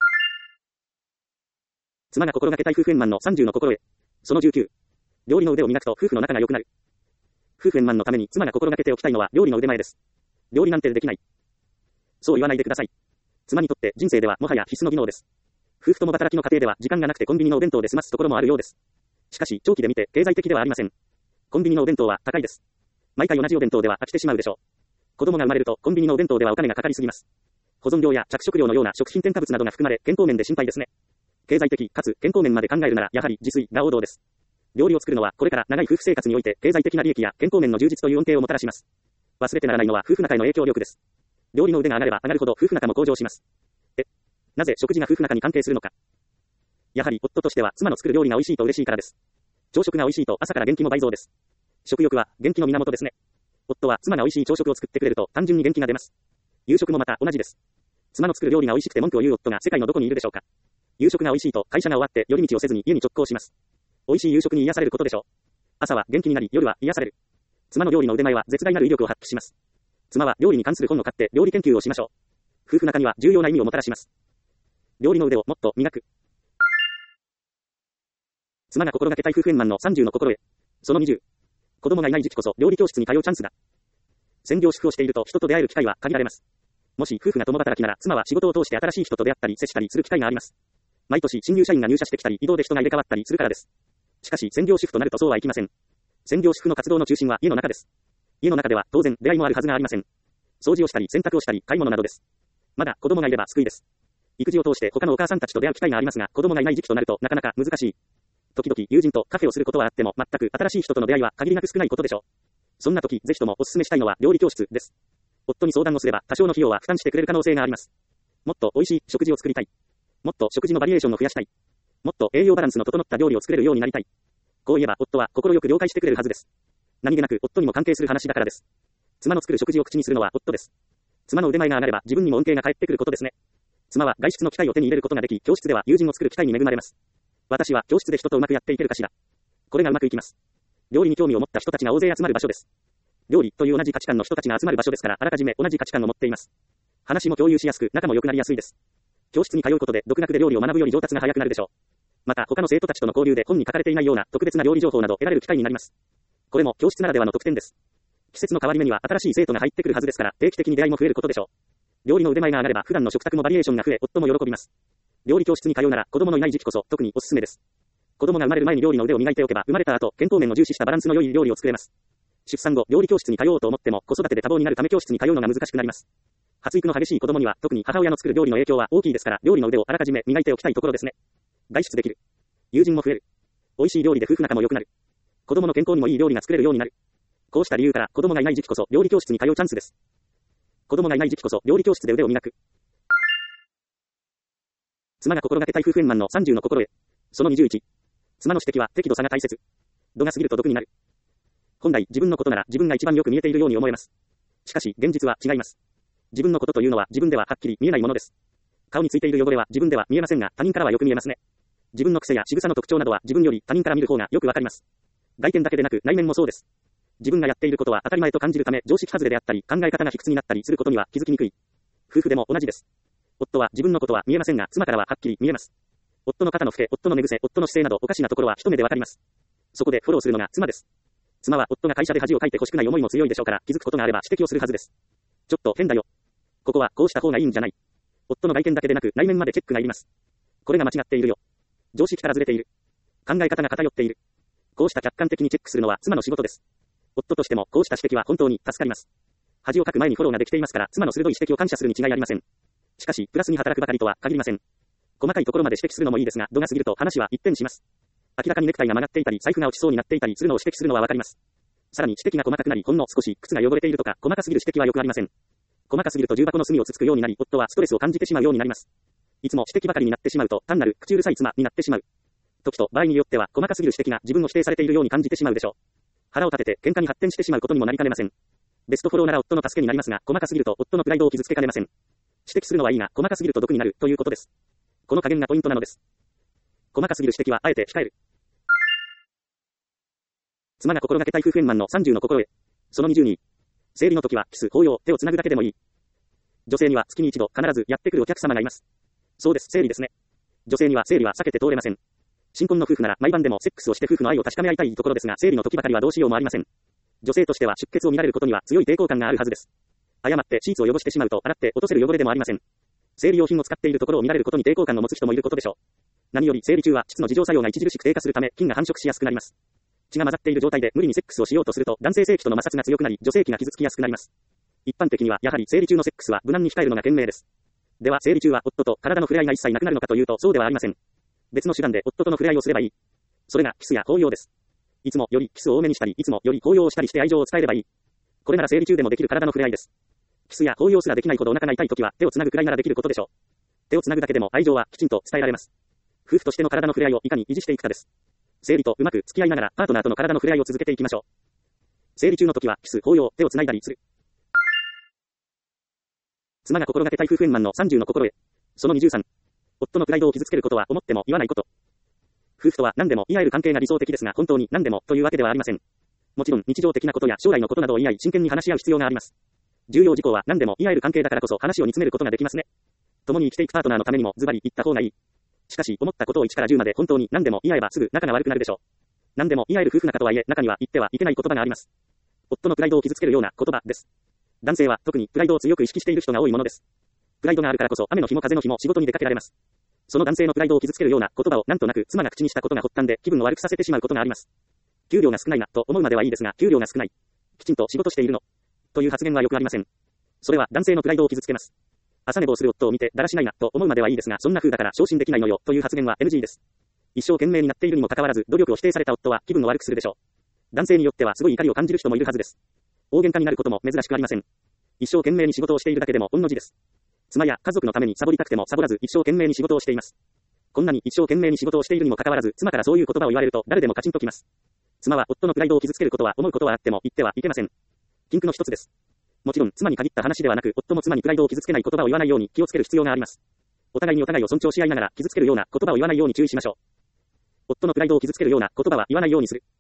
妻が心がけたい夫婦円満のさんじゅうの心得。そのじゅうきゅう。料理の腕を磨くと夫婦の仲が良くなる。夫婦円満のために妻が心がけておきたいのは料理の腕前です。料理なんてできない。そう言わないでください。妻にとって人生ではもはや必須の技能です。夫婦共働きの家庭では時間がなくてコンビニのお弁当で済ますところもあるようです。しかし長期で見て経済的ではありません。コンビニのお弁当は高いです。毎回同じお弁当では飽きてしまうでしょう。子供が生まれるとコンビニのお弁当ではお金がかかりすぎます。保存料や着色料のような食品添加物などが含まれ健康面で心配ですね。経済的かつ健康面まで考えるならやはり自炊が王道です。料理を作るのはこれから長い夫婦生活において経済的な利益や健康面の充実という恩恵をもたらします。忘れてならないのは夫婦仲への影響力です。料理の腕が上がれば上がるほど夫婦仲も向上します。え、なぜ食事が夫婦仲に関係するのか。やはり夫としては妻の作る料理が美味しいと嬉しいからです。朝食が美味しいと朝から元気も倍増です。食欲は元気の源ですね。夫は妻が美味しい朝食を作ってくれると単純に元気が出ます。夕食もまた同じです。妻の作る料理が美味しくて文句を言う夫が世界のどこにいるでしょうか。夕食が美味しいと会社が終わって寄り道をせずに家に直行します。美味しい夕食に癒されることでしょう。朝は元気になり夜は癒される。妻の料理の腕前は絶大なる威力を発揮します。妻は料理に関する本を買って料理研究をしましょう。夫婦仲には重要な意味をもたらします。料理の腕をもっと磨く。妻が心がけたい夫婦円満のさんじゅうの心得。そのにじゅう。子供がいない時期こそ料理教室に通うチャンスだ。専業主婦をしていると人と出会える機会は限られます。もし夫婦が共働きなら妻は仕事を通して新しい人と出会ったり接したりする機会があります。毎年新入社員が入社してきたり移動で人が入れ替わったりするからです。しかし専業主婦となるとそうはいきません。専業主婦の活動の中心は家の中です。家の中では当然出会いもあるはずがありません。掃除をしたり洗濯をしたり買い物などです。まだ子供がいれば救いです。育児を通して他のお母さんたちと出会う機会がありますが、子供がいない時期となるとなかなか難しい。時々友人とカフェをすることはあっても全く新しい人との出会いは限りなく少ないことでしょう。そんな時ぜひともお勧めしたいのは料理教室です。夫に相談をすれば多少の費用は負担してくれる可能性があります。もっと美味しい食事を作りたい。もっと食事のバリエーションを増やしたい。もっと栄養バランスの整った料理を作れるようになりたい。こう言えば夫は心よく了解してくれるはずです。何気なく夫にも関係する話だからです。妻の作る食事を口にするのは夫です。妻の腕前が上がれば自分にも恩恵が返ってくることですね。妻は外出の機会を手に入れることができ、教室では友人を作る機会に恵まれます。私は教室で人とうまくやっていけるかしら。これがうまくいきます。料理に興味を持った人たちが大勢集まる場所です。料理という同じ価値観の人たちが集まる場所ですから、あらかじめ同じ価値観を持っています。話も共有しやすく、仲も良くなりやすいです。教室に通うことで独学で料理を学ぶより上達が早くなるでしょう。また他の生徒たちとの交流で本に書かれていないような特別な料理情報など得られる機会になります。これも教室ならではの特典です。季節の変わり目には新しい生徒が入ってくるはずですから、定期的に出会いも増えることでしょう。料理の腕前が上がれば普段の食卓もバリエーションが増え、夫も喜びます。料理教室に通うなら子供のいない時期こそ特におすすめです。子供が生まれる前に料理の腕を磨いておけば、生まれた後健康面を重視したバランスの良い料理を作れます。出産後料理教室に通おうと思っても子育てで多忙になるため教室に通うのが難しくなります。発育の激しい子供には特に母親の作る料理の影響は大きいですから、料理の腕をあらかじめ磨いておきたいところですね。外出できる。友人も増える。美味しい料理で夫婦仲も良くなる。子供の健康にもいい料理が作れるようになる。こうした理由から子供がいない時期こそ料理教室に通うチャンスです。子供がいない時期こそ料理教室で腕を磨く。妻が心がけたい夫婦円満のさんじゅうの心得。そのにじゅういち。妻の指摘は適度さが大切。度が過ぎると毒になる。本来自分のことなら自分が一番よく見えているように思えます。しかし現実は違います。自分のことというのは自分でははっきり見えないものです。顔についている汚れは自分では見えませんが、他人からはよく見えますね。自分の癖や仕草の特徴などは自分より他人から見る方がよくわかります。外見だけでなく内面もそうです。自分がやっていることは当たり前と感じるため、常識外れであったり考え方が卑屈になったりすることには気づきにくい。夫婦でも同じです。夫は自分のことは見えませんが、妻からははっきり見えます。夫の肩の老け、夫の寝癖、夫の姿勢などおかしなところは一目でわかります。そこでフォローするのが妻です。妻は夫が会社で恥をかいて欲しくない思いも強いでしょうから、気づくことがあれば指摘をするはずです。ちょっと変だよ。ここはこうした方がいいんじゃない。夫の外見だけでなく内面までチェックがいります。これが間違っているよ。常識からずれている。考え方が偏っている。こうした客観的にチェックするのは妻の仕事です。夫としてもこうした指摘は本当に助かります。恥をかく前にフォローができていますから、妻の鋭い指摘を感謝するに違いありません。しかし、プラスに働くばかりとは限りません。細かいところまで指摘するのもいいですが、度が過ぎると話は一変します。明らかにネクタイが曲がっていたり、財布が落ちそうになっていたりするのを指摘するのはわかります。さらに指摘が細かくなり、ほんの少し靴が汚れているとか、細かすぎる指摘はよくありません。細かすぎると重箱の隅をつつくようになり、夫はストレスを感じてしまうようになります。いつも指摘ばかりになってしまうと、単なる口うるさい妻になってしまう。時と場合によっては、細かすぎる指摘が自分を否定されているように感じてしまうでしょう。腹を立てて喧嘩に発展してしまうことにもなりかねません。ベストフォローなら夫の助けになりますが、細かすぎると夫のプライドを傷つけかねません。指摘するのはいいが、細かすぎると毒になるということです。この加減がポイントなのです。細かすぎる指摘はあえて控える。 妻が心がけたい夫婦円満のさんじゅうの心得。そのにじゅうに。生理の時はキス、抱擁、手をつなぐだけでもいい。女性には月に一度必ずやってくるお客様がいます。そうです、生理ですね。女性には生理は避けて通れません。新婚の夫婦なら毎晩でもセックスをして夫婦の愛を確かめ合いたいところですが、生理の時ばかりはどうしようもありません。女性としては出血を見られることには強い抵抗感があるはずです。誤ってシーツを汚してしまうと洗って落とせる汚れでもありません。生理用品を使っているところを見られることに抵抗感を持つ人もいることでしょう。何より生理中は膣の自浄作用が著しく低下するため菌が繁殖しやすくなります。血が混ざっている状態で無理にセックスをしようとすると男性性器との摩擦が強くなり女性器が傷つきやすくなります。一般的にはやはり生理中のセックスは無難に控えるのが賢明です。では生理中は夫と体の触れ合いが一切なくなるのかというとそうではありません。別の手段で夫との触れ合いをすればいい。それがキスや抱擁です。いつもよりキスを多めにしたり、いつもより抱擁をしたりして愛情を伝えればいい。これなら生理中でもできる体の触れ合いです。キスや抱擁すらできないほどお腹が痛いときは手をつなぐくらいならできることでしょう。手をつなぐだけでも愛情はきちんと伝えられます。夫婦としての体の触れ合いをいかに維持していくかです。生理とうまく付き合いながらパートナーとの体の触れ合いを続けていきましょう。生理中の時はキス、抱擁、手をつないだりする。妻が心がけたい夫婦円満のさんじゅうの心得。そのにじゅうさん。夫のプライドを傷つけることは思っても言わないこと。夫婦とは何でも言い合える関係が理想的ですが本当に何でもというわけではありません。もちろん日常的なことや将来のことなどを言い合い真剣に話し合う必要があります。重要事項は何でも言い合える関係だからこそ話を煮詰めることができますね。共に生きていくパートナーのためにもズバリ言った方がいい。しかし思ったことをいちからじゅうまで本当に何でも言い合えばすぐ仲が悪くなるでしょう。何でも言い合える夫婦仲とはいえ中には言ってはいけない言葉があります。夫のプライドを傷つけるような言葉です。男性は特にプライドを強く意識している人が多いものです。プライドがあるからこそ雨の日も風の日も仕事に出かけられます。その男性のプライドを傷つけるような言葉をなんとなく妻が口にしたことが発端で気分を悪くさせてしまうことがあります。給料が少ないなと思うまではいいですが給料が少ない。きちんと仕事しているのという発言はよくありません。それは男性のプライドを傷つけます。朝寝坊する夫を見てだらしないなと思うまではいいですがそんな風だから昇進できないのよという発言は エヌジー です。一生懸命になっているにもかかわらず努力を否定された夫は気分を悪くするでしょう。男性によってはすごい怒りを感じる人もいるはずです。大喧嘩になることも珍しくありません。一生懸命に仕事をしているだけでも御の字です。妻や家族のためにサボりたくてもサボらず一生懸命に仕事をしています。こんなに一生懸命に仕事をしているにもかかわらず妻からそういう言葉を言われると誰でもカチンときます。妻は夫のプライドを傷つけることは思うことはあっても言ってはいけません。禁句の一つです。もちろん妻に限った話ではなく夫も妻にプライドを傷つけない言葉を言わないように気をつける必要があります。お互いにお互いを尊重し合いながら傷つけるような言葉を言わないように注意しましょう。夫のプライドを傷つけるような言葉は言わないようにする。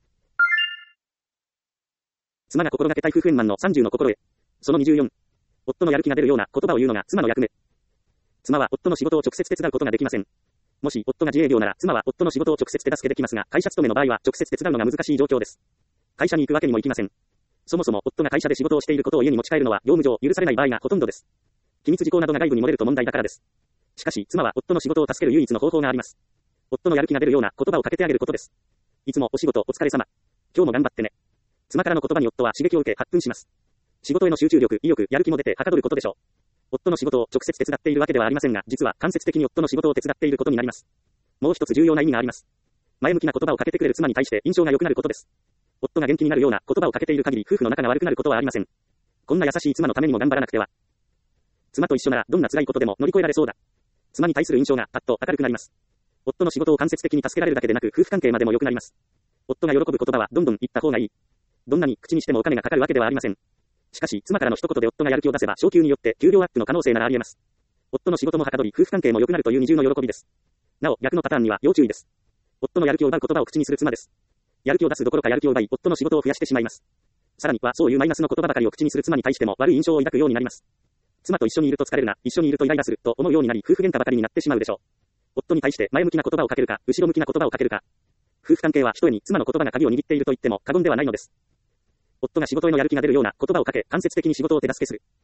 妻が心がけたい夫婦円満のさんじゅうの心得。そのにじゅうよん。夫のやる気が出るような言葉を言うのが妻の役目。妻は夫の仕事を直接手伝うことができません。もし夫が自営業なら妻は夫の仕事を直接手助けできますが会社勤めの場合は直接手伝うのが難しい状況です。会社に行くわけにもいきません。そもそも夫が会社で仕事をしていることを家に持ち帰るのは業務上許されない場合がほとんどです。機密事項などが外部に漏れると問題だからです。しかし妻は夫の仕事を助ける唯一の方法があります。夫のやる気が出るような言葉をかけてあげることです。いつもお仕事お疲れ様。今日も頑張ってね。妻からの言葉に夫は刺激を受け発奮します。仕事への集中力、意欲、やる気も出てはかどることでしょう。夫の仕事を直接手伝っているわけではありませんが、実は間接的に夫の仕事を手伝っていることになります。もう一つ重要な意味があります。前向きな言葉をかけてくれる妻に対して印象が良くなることです。夫が元気になるような言葉をかけている限り夫婦の仲が悪くなることはありません。こんな優しい妻のためにも頑張らなくては。妻と一緒ならどんな辛いことでも乗り越えられそうだ。妻に対する印象がパッと明るくなります。夫の仕事を間接的に助けられるだけでなく夫婦関係までも良くなります。夫が喜ぶ言葉はどんどん言った方がいい。どんなに口にしてもお金がかかるわけではありません。しかし妻からの一言で夫がやる気を出せば昇給によって給料アップの可能性ならあり得ます。夫の仕事もはかどり夫婦関係も良くなるという二重の喜びです。なお逆のパターンには要注意です。夫のやる気を奪う言葉を口にする妻です。やる気を出すどころかやる気を奪い夫の仕事を増やしてしまいます。さらにはそういうマイナスの言葉ばかりを口にする妻に対しても悪い印象を抱くようになります。妻と一緒にいると疲れるな、一緒にいるとイライラすると思うようになり夫婦喧嘩ばかりになってしまうでしょう。夫に対して前向きな言葉をかけるか後ろ向きな言葉をかけるか。夫婦関係は一重に妻の言葉が鍵を握っていると言っても過言ではないのです。夫が仕事へのやる気が出るような言葉をかけ間接的に仕事を手助けする。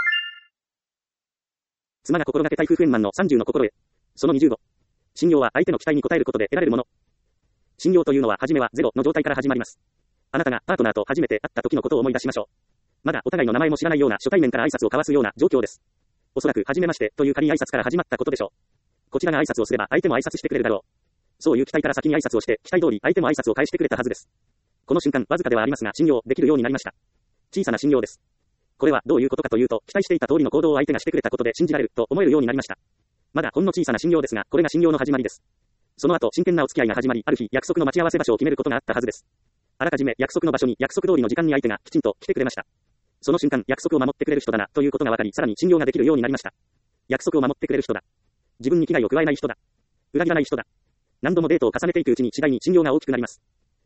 妻が心がけたい夫婦円満のさんじゅうの心得。そのにじゅうご。信用は相手の期待に応えることで得られるもの。信用というのは初めはゼロの状態から始まります。あなたがパートナーと初めて会った時のことを思い出しましょう。まだお互いの名前も知らないような初対面から挨拶を交わすような状況です。おそらく初めましてという仮挨拶から始まったことでしょう。こちらが挨拶をすれば相手も挨拶してくれるだろう。そういう期待から先に挨拶をして期待通り相手も挨拶を返してくれたはずです。この瞬間わずかではありますが信用できるようになりました。小さな信用です。これはどういうことかというと期待していた通りの行動を相手がしてくれたことで信じられると思えるようになりました。まだほんの小さな信用ですがこれが信用の始まりです。その後真剣なお付き合いが始まりある日約束の待ち合わせ場所を決めることがあったはずです。あらかじめ約束の場所に約束通りの時間に相手がきちんと来てくれました。その瞬間約束を守ってくれる人だなということが分かりさらに信用ができるようになりました。約束を守ってくれる人だ。自分に危害を加えない人だ。裏切らない人だ。何度もデートを重ねていくうちに次第に信用が大きくなります。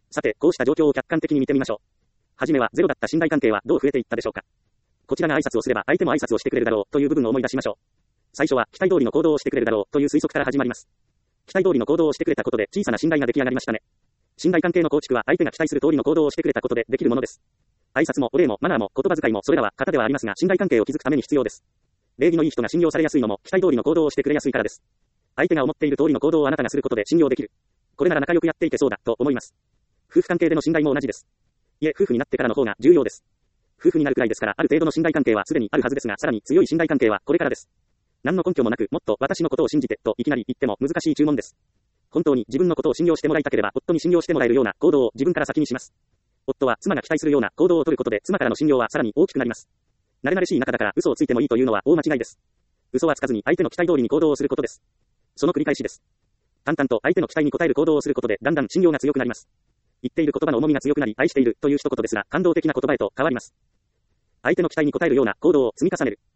さて、こうした状況を客観的に見てみましょう。はじめはゼロだった信頼関係はどう増えていったでしょうか。こちらが挨拶をすれば相手も挨拶をしてくれるだろうという部分を思い出しましょう。最初は期待通りの行動をしてくれるだろうという推測から始まります。期待通りの行動をしてくれたことで小さな信頼が出来上がりましたね。信頼関係の構築は相手が期待する通りの行動をしてくれたことでできるものです。挨拶もお礼もマナーも言葉遣いもそれらは型ではありますが信頼関係を築くために必要です。礼儀のいい人が信用されやすいのも期待通りの行動をしてくれやすいからです。相手が思っている通りの行動をあなたがすることで信用できる。これなら仲良くやっていけそうだと思います。夫婦関係での信頼も同じです。いえ、夫婦になってからの方が重要です。夫婦になるくらいですからある程度の信頼関係はすでにあるはずですが、さらに強い信頼関係はこれからです。何の根拠もなくもっと私のことを信じてといきなり言っても難しい注文です。本当に自分のことを信用してもらいたければ夫に信用してもらえるような行動を自分から先にします。夫は妻が期待するような行動を取ることで妻からの信用はさらに大きくなります。慣れ慣れしい仲だから嘘をついてもいいというのは大間違いです。嘘はつかずに相手の期待通りに行動をすることです。その繰り返しです。淡々と相手の期待に応える行動をすることでだんだん信用が強くなります。言っている言葉の重みが強くなり愛しているという一言ですら感動的な言葉へと変わります。相手の期待に応えるような行動を積み重ねる。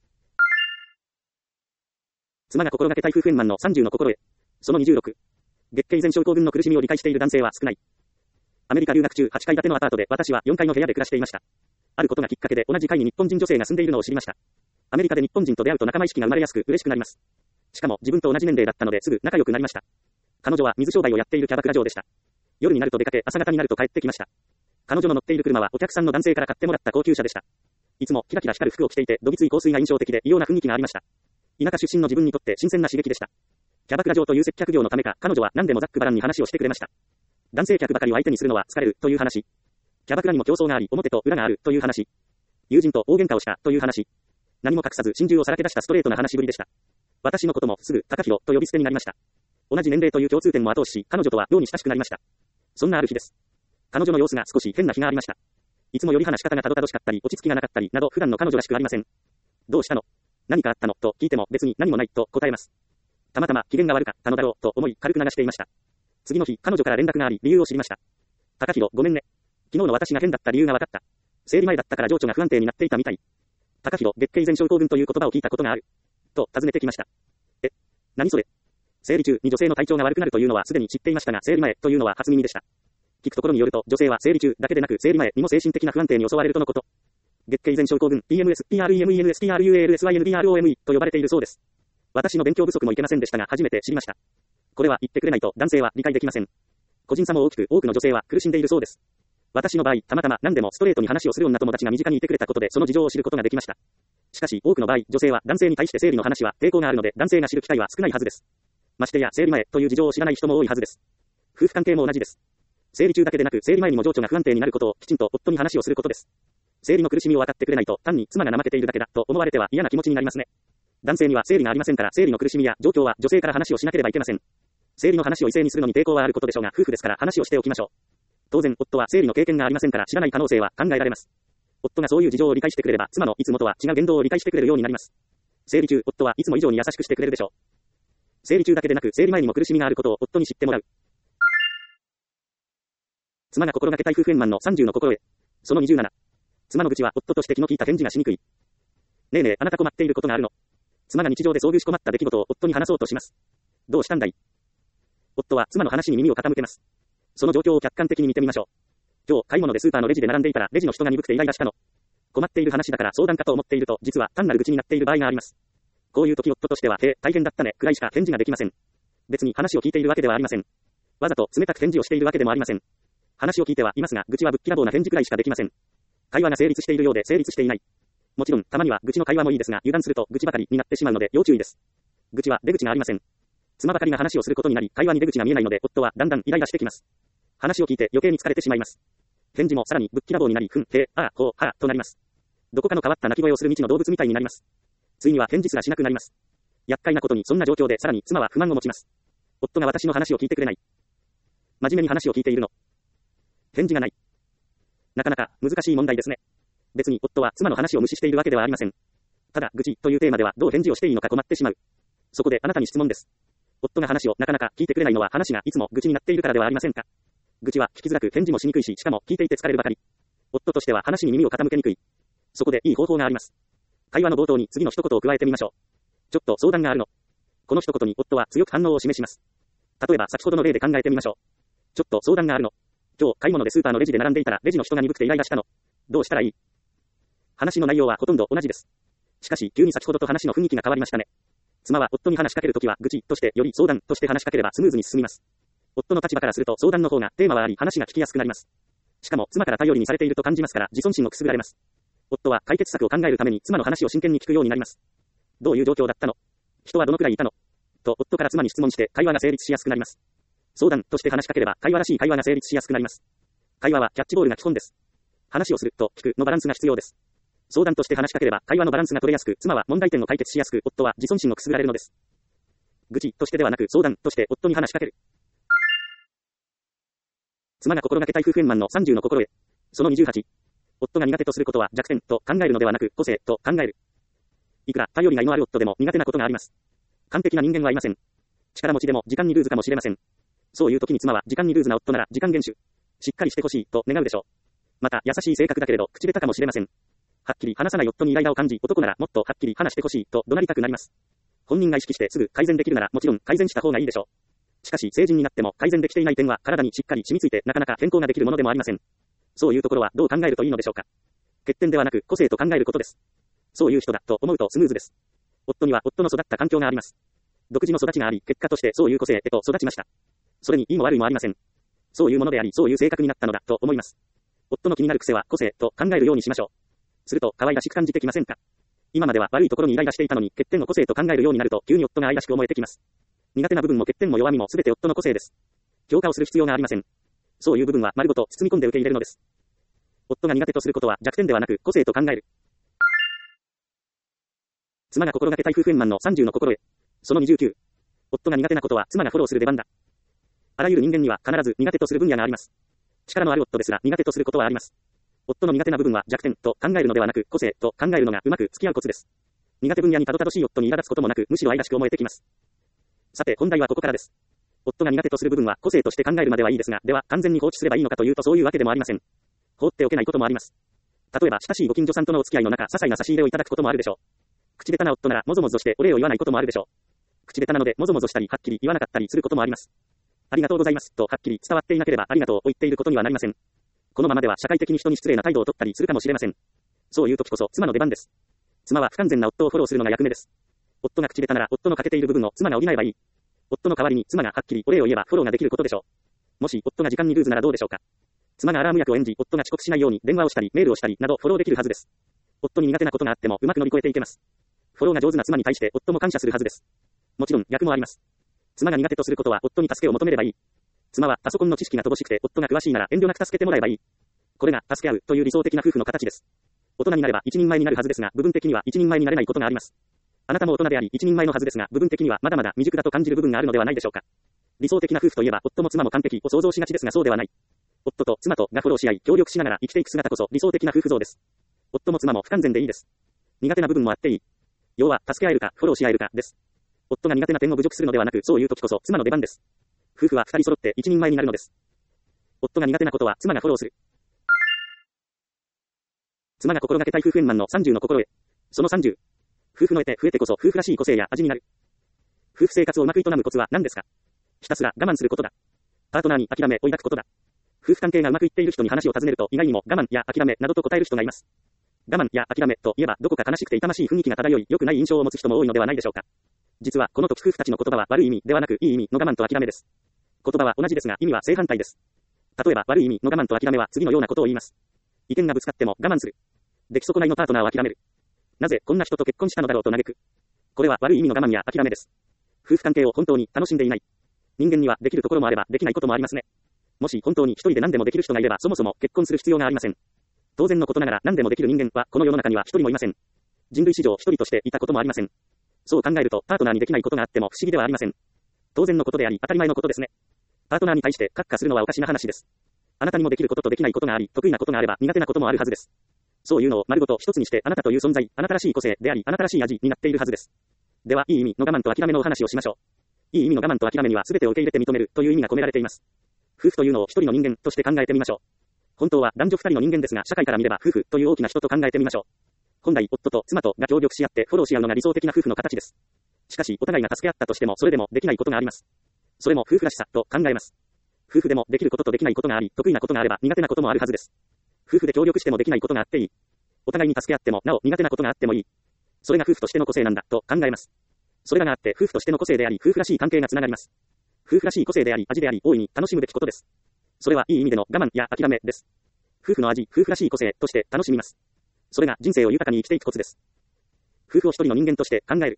妻が心がけたい夫婦円満のさんじゅうの心得。そのにじゅうろく。月経前症候群の苦しみを理解している男性は少ない。アメリカ留学中はちかい建てのアパートで私はよんかいの部屋で暮らしていました。あることがきっかけで同じ階に日本人女性が住んでいるのを知りました。アメリカで日本人と出会うと仲間意識が生まれやすく嬉しくなります。しかも自分と同じ年齢だったのですぐ仲良くなりました。彼女は水商売をやっているキャバクラ嬢でした。夜になると出かけ朝方になると帰ってきました。彼女の乗っている車はお客さんの男性から買ってもらった高級車でした。いつもキラキラ光る服を着ていてどぎつい香水が印象的で異様な雰囲気がありました。田舎出身の自分にとって新鮮な刺激でした。キャバクラ嬢という接客業のためか彼女は何でもざっくばらんに話をしてくれました。男性客ばかりを相手にするのは疲れるという話。キャバクラにも競争があり表と裏があるという話。友人と大喧嘩をしたという話。何も隠さず心中をさらけ出したストレートな話ぶりでした。私のこともすぐ高弘と呼び捨てになりました。同じ年齢という共通点も後押しし彼女とは妙に親しくなりました。そんなある日です。彼女の様子が少し変な日がありました。いつもより話し方がたどたどしかったり落ち着きがなかったりなど普段の彼女らしくありません。どうしたの？何かあったのと聞いても別に何もないと答えます。たまたま機嫌が悪かったのだろうと思い軽く流していました。次の日彼女から連絡があり理由を知りました。高弘ごめんね。昨日の私が変だった理由が分かった。生理前だったから情緒が不安定になっていたみたい。高弘月経前症候群という言葉を聞いたことがある。と尋ねてきました。え、何それ？生理中に女性の体調が悪くなるというのはすでに知っていましたが生理前というのは初耳でした。聞くところによると女性は生理中だけでなく生理前にも精神的な不安定に襲われるとのこと。月経前症候群 ピーエムエス、ピーアールイーエムイーエヌエス、ピーアールユーエーエルエスワイエヌビーアールオーエムイー と呼ばれているそうです。私の勉強不足もいけませんでしたが初めて知りました。これは言ってくれないと男性は理解できません。個人差も大きく多くの女性は苦しんでいるそうです。私の場合たまたま何でもストレートに話をする女友達が身近にいてくれたことでその事情を知ることができました。しかし多くの場合女性は男性に対して生理の話は抵抗があるので男性が知る機会は少ないはずです。ましてや生理前という事情を知らない人も多いはずです。夫婦関係も同じです。生理中だけでなく生理前にも情緒が不安定になることをきちんと夫に話をすることです。生理の苦しみを分かってくれないと単に妻が怠けているだけだと思われては嫌な気持ちになりますね。男性には生理がありませんから生理の苦しみや状況は女性から話をしなければいけません。生理の話を異性にするのに抵抗はあることでしょうが夫婦ですから話をしておきましょう。当然夫は生理の経験がありませんから知らない可能性は考えられます。夫がそういう事情を理解してくれれば妻のいつもとは違う言動を理解してくれるようになります。生理中夫はいつも以上に優しくしてくれるでしょう。生理中だけでなく生理前にも苦しみがあることを夫に知ってもらう。妻が心がけたい夫婦円満のさんじゅうの心得。そのにじゅうなな。妻の愚痴は夫として気の利いた返事がしにくい。ねえねえあなた困っていることがあるの？妻が日常で遭遇し困った出来事を夫に話そうとします。どうしたんだい？夫は妻の話に耳を傾けます。その状況を客観的に見てみましょう。今日買い物でスーパーのレジで並んでいたらレジの人が鈍くてイライラしたの。困っている話だから相談かと思っていると実は単なる愚痴になっている場合があります。こういう時夫としては、へえ、大変だったね、くらいしか返事ができません。別に話を聞いているわけではありません。わざと冷たく返事をしているわけでもありません。話を聞いてはいますが、愚痴はぶっきらぼうな返事くらいしかできません。会話が成立しているようで成立していない。もちろん、たまには愚痴の会話もいいですが、油断すると愚痴ばかりになってしまうので要注意です。愚痴は出口がありません。妻ばかりが話をすることになり、会話に出口が見えないので、夫はだんだんイライラしてきます。話を聞いて余計に疲れてしまいます。返事もさらにぶっきらぼうになり、ふん、へえ、ああ、ほう、はあ、となります。どこかの変わった鳴き声をする未知の動物みたいになります。ついには返事すらしなくなります。厄介なことにそんな状況でさらに妻は不満を持ちます。夫が私の話を聞いてくれない。真面目に話を聞いているの。返事がない。なかなか難しい問題ですね。別に夫は妻の話を無視しているわけではありません。ただ愚痴というテーマではどう返事をしていいのか困ってしまう。そこであなたに質問です。夫が話をなかなか聞いてくれないのは話がいつも愚痴になっているからではありませんか。愚痴は聞きづらく返事もしにくいし、しかも聞いていて疲れるばかり。夫としては話に耳を傾けにくい。そこでいい方法があります。会話の冒頭に次の一言を加えてみましょう。ちょっと相談があるの。この一言に夫は強く反応を示します。例えば先ほどの例で考えてみましょう。ちょっと相談があるの。 今日、買い物でスーパーのレジで並んでいたら、レジの人が鈍くてイライラしたの。どうしたらいい？話の内容はほとんど同じです。しかし、急に先ほどと話の雰囲気が変わりましたね。妻は夫に話しかけるときは、愚痴としてより相談として話しかければスムーズに進みます。夫の立場からすると相談の方がテーマはあり話が聞きやすくなります。しかも、妻から頼りにされていると感じますから、自尊心をくすぐられます。夫は解決策を考えるために妻の話を真剣に聞くようになります。どういう状況だったの？人はどのくらいいたの？と、夫から妻に質問して会話が成立しやすくなります。相談として話しかければ会話らしい会話が成立しやすくなります。会話はキャッチボールが基本です。話をすると聞くのバランスが必要です。相談として話しかければ会話のバランスが取れやすく、妻は問題点を解決しやすく、夫は自尊心をくすぐられるのです。愚痴としてではなく相談として夫に話しかける。妻が心がけたい夫婦円満のさんじゅうの心得。そのにじゅうはち。夫が苦手とすることは弱点と考えるのではなく個性と考える。いくら頼りがいのある夫でも苦手なことがあります。完璧な人間はいません。力持ちでも時間にルーズかもしれません。そういう時に妻は時間にルーズな夫なら時間厳守。しっかりしてほしいと願うでしょう。また優しい性格だけれど口下手かもしれません。はっきり話さない夫にイライラを感じ、男ならもっとはっきり話してほしいと怒鳴りたくなります。本人が意識してすぐ改善できるならもちろん改善した方がいいでしょう。しかし成人になっても改善できていない点は体にしっかり染みついてなかなか変更ができるものでもありません。そういうところはどう考えるといいのでしょうか。欠点ではなく個性と考えることです。そういう人だと思うとスムーズです。夫には夫の育った環境があります。独自の育ちがあり、結果としてそういう個性へと育ちました。それにいいも悪いもありません。そういうものであり、そういう性格になったのだと思います。夫の気になる癖は個性と考えるようにしましょう。すると可愛らしく感じてきませんか？今までは悪いところにイライラしていたのに欠点を個性と考えるようになると急に夫が愛らしく思えてきます。苦手な部分も欠点も弱みも全て夫の個性です。強化をする必要がありません。そういう部分は丸ごと包み込んで受け入れるのです。夫が苦手とすることは弱点ではなく個性と考える。妻が心がけたい夫婦円満のさんじゅうの心得。そのにじゅうきゅう。夫が苦手なことは妻がフォローする出番だ。あらゆる人間には必ず苦手とする分野があります。力のある夫ですが苦手とすることはあります。夫の苦手な部分は弱点と考えるのではなく個性と考えるのがうまく付き合うコツです。苦手分野にたどたどしい夫に苛立つこともなくむしろ愛らしく思えてきます。さて本題はここからです。夫が苦手とする部分は個性として考えるまではいいですが、では完全に放置すればいいのかというとそういうわけでもありません。放っておけないこともあります。例えば親しいご近所さんとのお付き合いの中、些細な差し入れをいただくこともあるでしょう。口下手な夫ならもぞもぞしてお礼を言わないこともあるでしょう。口下手なのでもぞもぞしたりはっきり言わなかったりすることもあります。ありがとうございますとはっきり伝わっていなければありがとうを言っていることにはなりません。このままでは社会的に人に失礼な態度を取ったりするかもしれません。そういう時こそ妻の出番です。妻は不完全な夫をフォローするのが役目です。夫が口下手なら夫の欠けている部分を妻が補えばいい。夫の代わりに妻がはっきりお礼を言えばフォローができることでしょう。もし夫が時間にルーズならどうでしょうか。妻がアラーム役を演じ、夫が遅刻しないように電話をしたりメールをしたりなどフォローできるはずです。夫に苦手なことがあってもうまく乗り越えていけます。フォローが上手な妻に対して夫も感謝するはずです。もちろん逆もあります。妻が苦手とすることは夫に助けを求めればいい。妻はパソコンの知識が乏しくて夫が詳しいなら遠慮なく助けてもらえばいい。これが助け合うという理想的な夫婦の形です。大人になれば一人前になるはずですが、部分的には一人前になれないことがあります。あなたも大人であり一人前のはずですが、部分的にはまだまだ未熟だと感じる部分があるのではないでしょうか。理想的な夫婦といえば夫も妻も完璧を想像しがちですがそうではない。夫と妻とがフォローし合い協力しながら生きていく姿こそ理想的な夫婦像です。夫も妻も不完全でいいです。苦手な部分もあっていい。要は助け合えるかフォローし合えるかです。夫が苦手な点を侮辱するのではなく、そういう時こそ妻の出番です。夫婦は二人揃って一人前になるのです。夫が苦手なことは妻がフォローする。妻が心がけたい夫婦円満のさんじゅうの心得。そのさんじゅう。夫婦の得て増えてこそ夫婦らしい個性や味になる。夫婦生活をうまく営むコツは何ですか？ひたすら我慢することだ。パートナーに諦め追い抱くことだ。夫婦関係がうまくいっている人に話を尋ねると意外にも我慢や諦めなどと答える人がいます。我慢や諦めといえばどこか悲しくて痛ましい雰囲気が漂い良くない印象を持つ人も多いのではないでしょうか。実はこの時夫婦たちの言葉は悪い意味ではなくいい意味の我慢と諦めです。言葉は同じですが意味は正反対です。例えば悪い意味の我慢と諦めは次のようなことを言います。意見がぶつかっても我慢する。出来損ないのパートナーを諦める。なぜこんな人と結婚したのだろうと嘆く。これは悪い意味の我慢や諦めです。夫婦関係を本当に楽しんでいない。人間にはできるところもあればできないこともありますね。もし本当に一人で何でもできる人がいればそもそも結婚する必要がありません。当然のことながら何でもできる人間はこの世の中には一人もいません。人類史上一人としていたこともありません。そう考えるとパートナーにできないことがあっても不思議ではありません。当然のことであり当たり前のことですね。パートナーに対して閣下するのはおかしな話です。あなたにもできることとできないことがあり、得意なことがあれば苦手なこともあるはずです。そういうのを丸ごと一つにしてあなたという存在、あなたらしい個性であり、あなたらしい味になっているはずです。では、いい意味の我慢と諦めのお話をしましょう。いい意味の我慢と諦めには全てを受け入れて認めるという意味が込められています。夫婦というのを一人の人間として考えてみましょう。本当は男女二人の人間ですが、社会から見れば夫婦という大きな人と考えてみましょう。本来、夫と妻とが協力し合ってフォローし合うのが理想的な夫婦の形です。しかし、お互いが助け合ったとしてもそれでもできないことがあります。それも夫婦らしさと考えます。 夫婦でもできることとできないことがあり、得意なことがあれば苦手なこともあるはずです。夫婦で協力してもできないことがあっていい。お互いに助け合ってもなお苦手なことがあってもいい。それが夫婦としての個性なんだと考えます。それらがあって夫婦としての個性であり、夫婦らしい関係がつながります。夫婦らしい個性であり、味であり、大いに楽しむべきことです。それはいい意味での我慢や諦めです。夫婦の味、夫婦らしい個性として楽しみます。それが人生を豊かに生きていくコツです。夫婦を一人の人間として考える。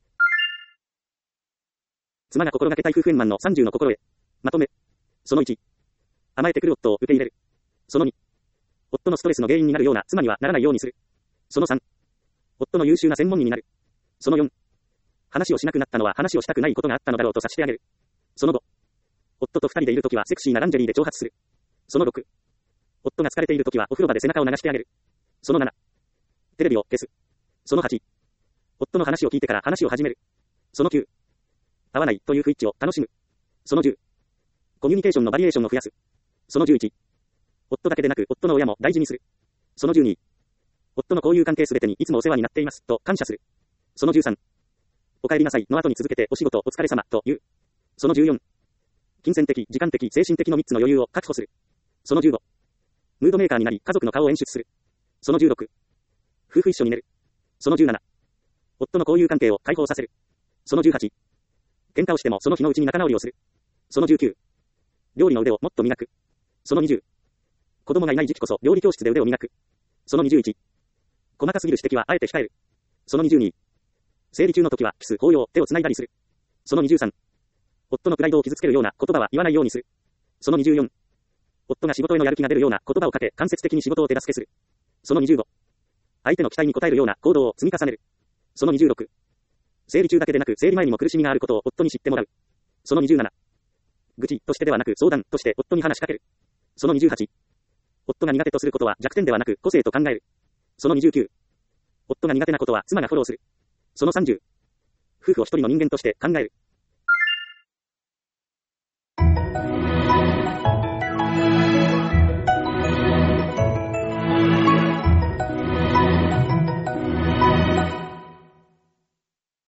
妻が心がけたい夫婦円満のさんじゅうの心得。まとめ。そのいち。甘えてくる夫を受け入れる。そのに。夫のストレスの原因になるような妻にはならないようにする。そのさん。夫の優秀な専門人になる。そのよん。話をしなくなったのは話をしたくないことがあったのだろうと察してあげる。そのご。夫と二人でいるときはセクシーなランジェリーで挑発する。そのろく。夫が疲れているときはお風呂場で背中を流してあげる。そのなな。テレビを消す。そのはち。夫の話を聞いてから話を始める。そのきゅう。合わないという不一致を楽しむ。そのじゅう。コミュニケーションのバリエーションを増やす。そのじゅういち。夫だけでなく夫の親も大事にする。そのじゅうに。夫の交友関係すべてにいつもお世話になっていますと感謝する。そのじゅうさん。お帰りなさいの後に続けてお仕事お疲れ様と言う。そのじゅうよん。金銭的、時間的、精神的のみっつの余裕を確保する。そのじゅうご。ムードメーカーになり家族の顔を演出する。そのじゅうろく。夫婦一緒に寝る。そのじゅうなな。夫の交友関係を解放させる。そのじゅうはち。喧嘩をしてもその日のうちに仲直りをする。そのじゅうきゅう。料理の腕をもっと磨く。そのにじゅう。子供がいない時期こそ料理教室で腕を磨く。そのにじゅういち。細かすぎる指摘はあえて控える。そのにじゅうに。生理中の時はキス、抱擁、手を繋いだりする。そのにじゅうさん。夫のプライドを傷つけるような言葉は言わないようにする。そのにじゅうよん。夫が仕事へのやる気が出るような言葉をかけ間接的に仕事を手助けする。そのにじゅうご。相手の期待に応えるような行動を積み重ねる。そのにじゅうろく。生理中だけでなく生理前にも苦しみがあることを夫に知ってもらう。そのにじゅうなな。愚痴としてではなく相談として夫に話しかける。そのにじゅうはち。夫が苦手とすることは弱点ではなく個性と考える。そのにじゅうきゅう。夫が苦手なことは妻がフォローする。そのさんじゅう。夫婦を一人の人間として考える。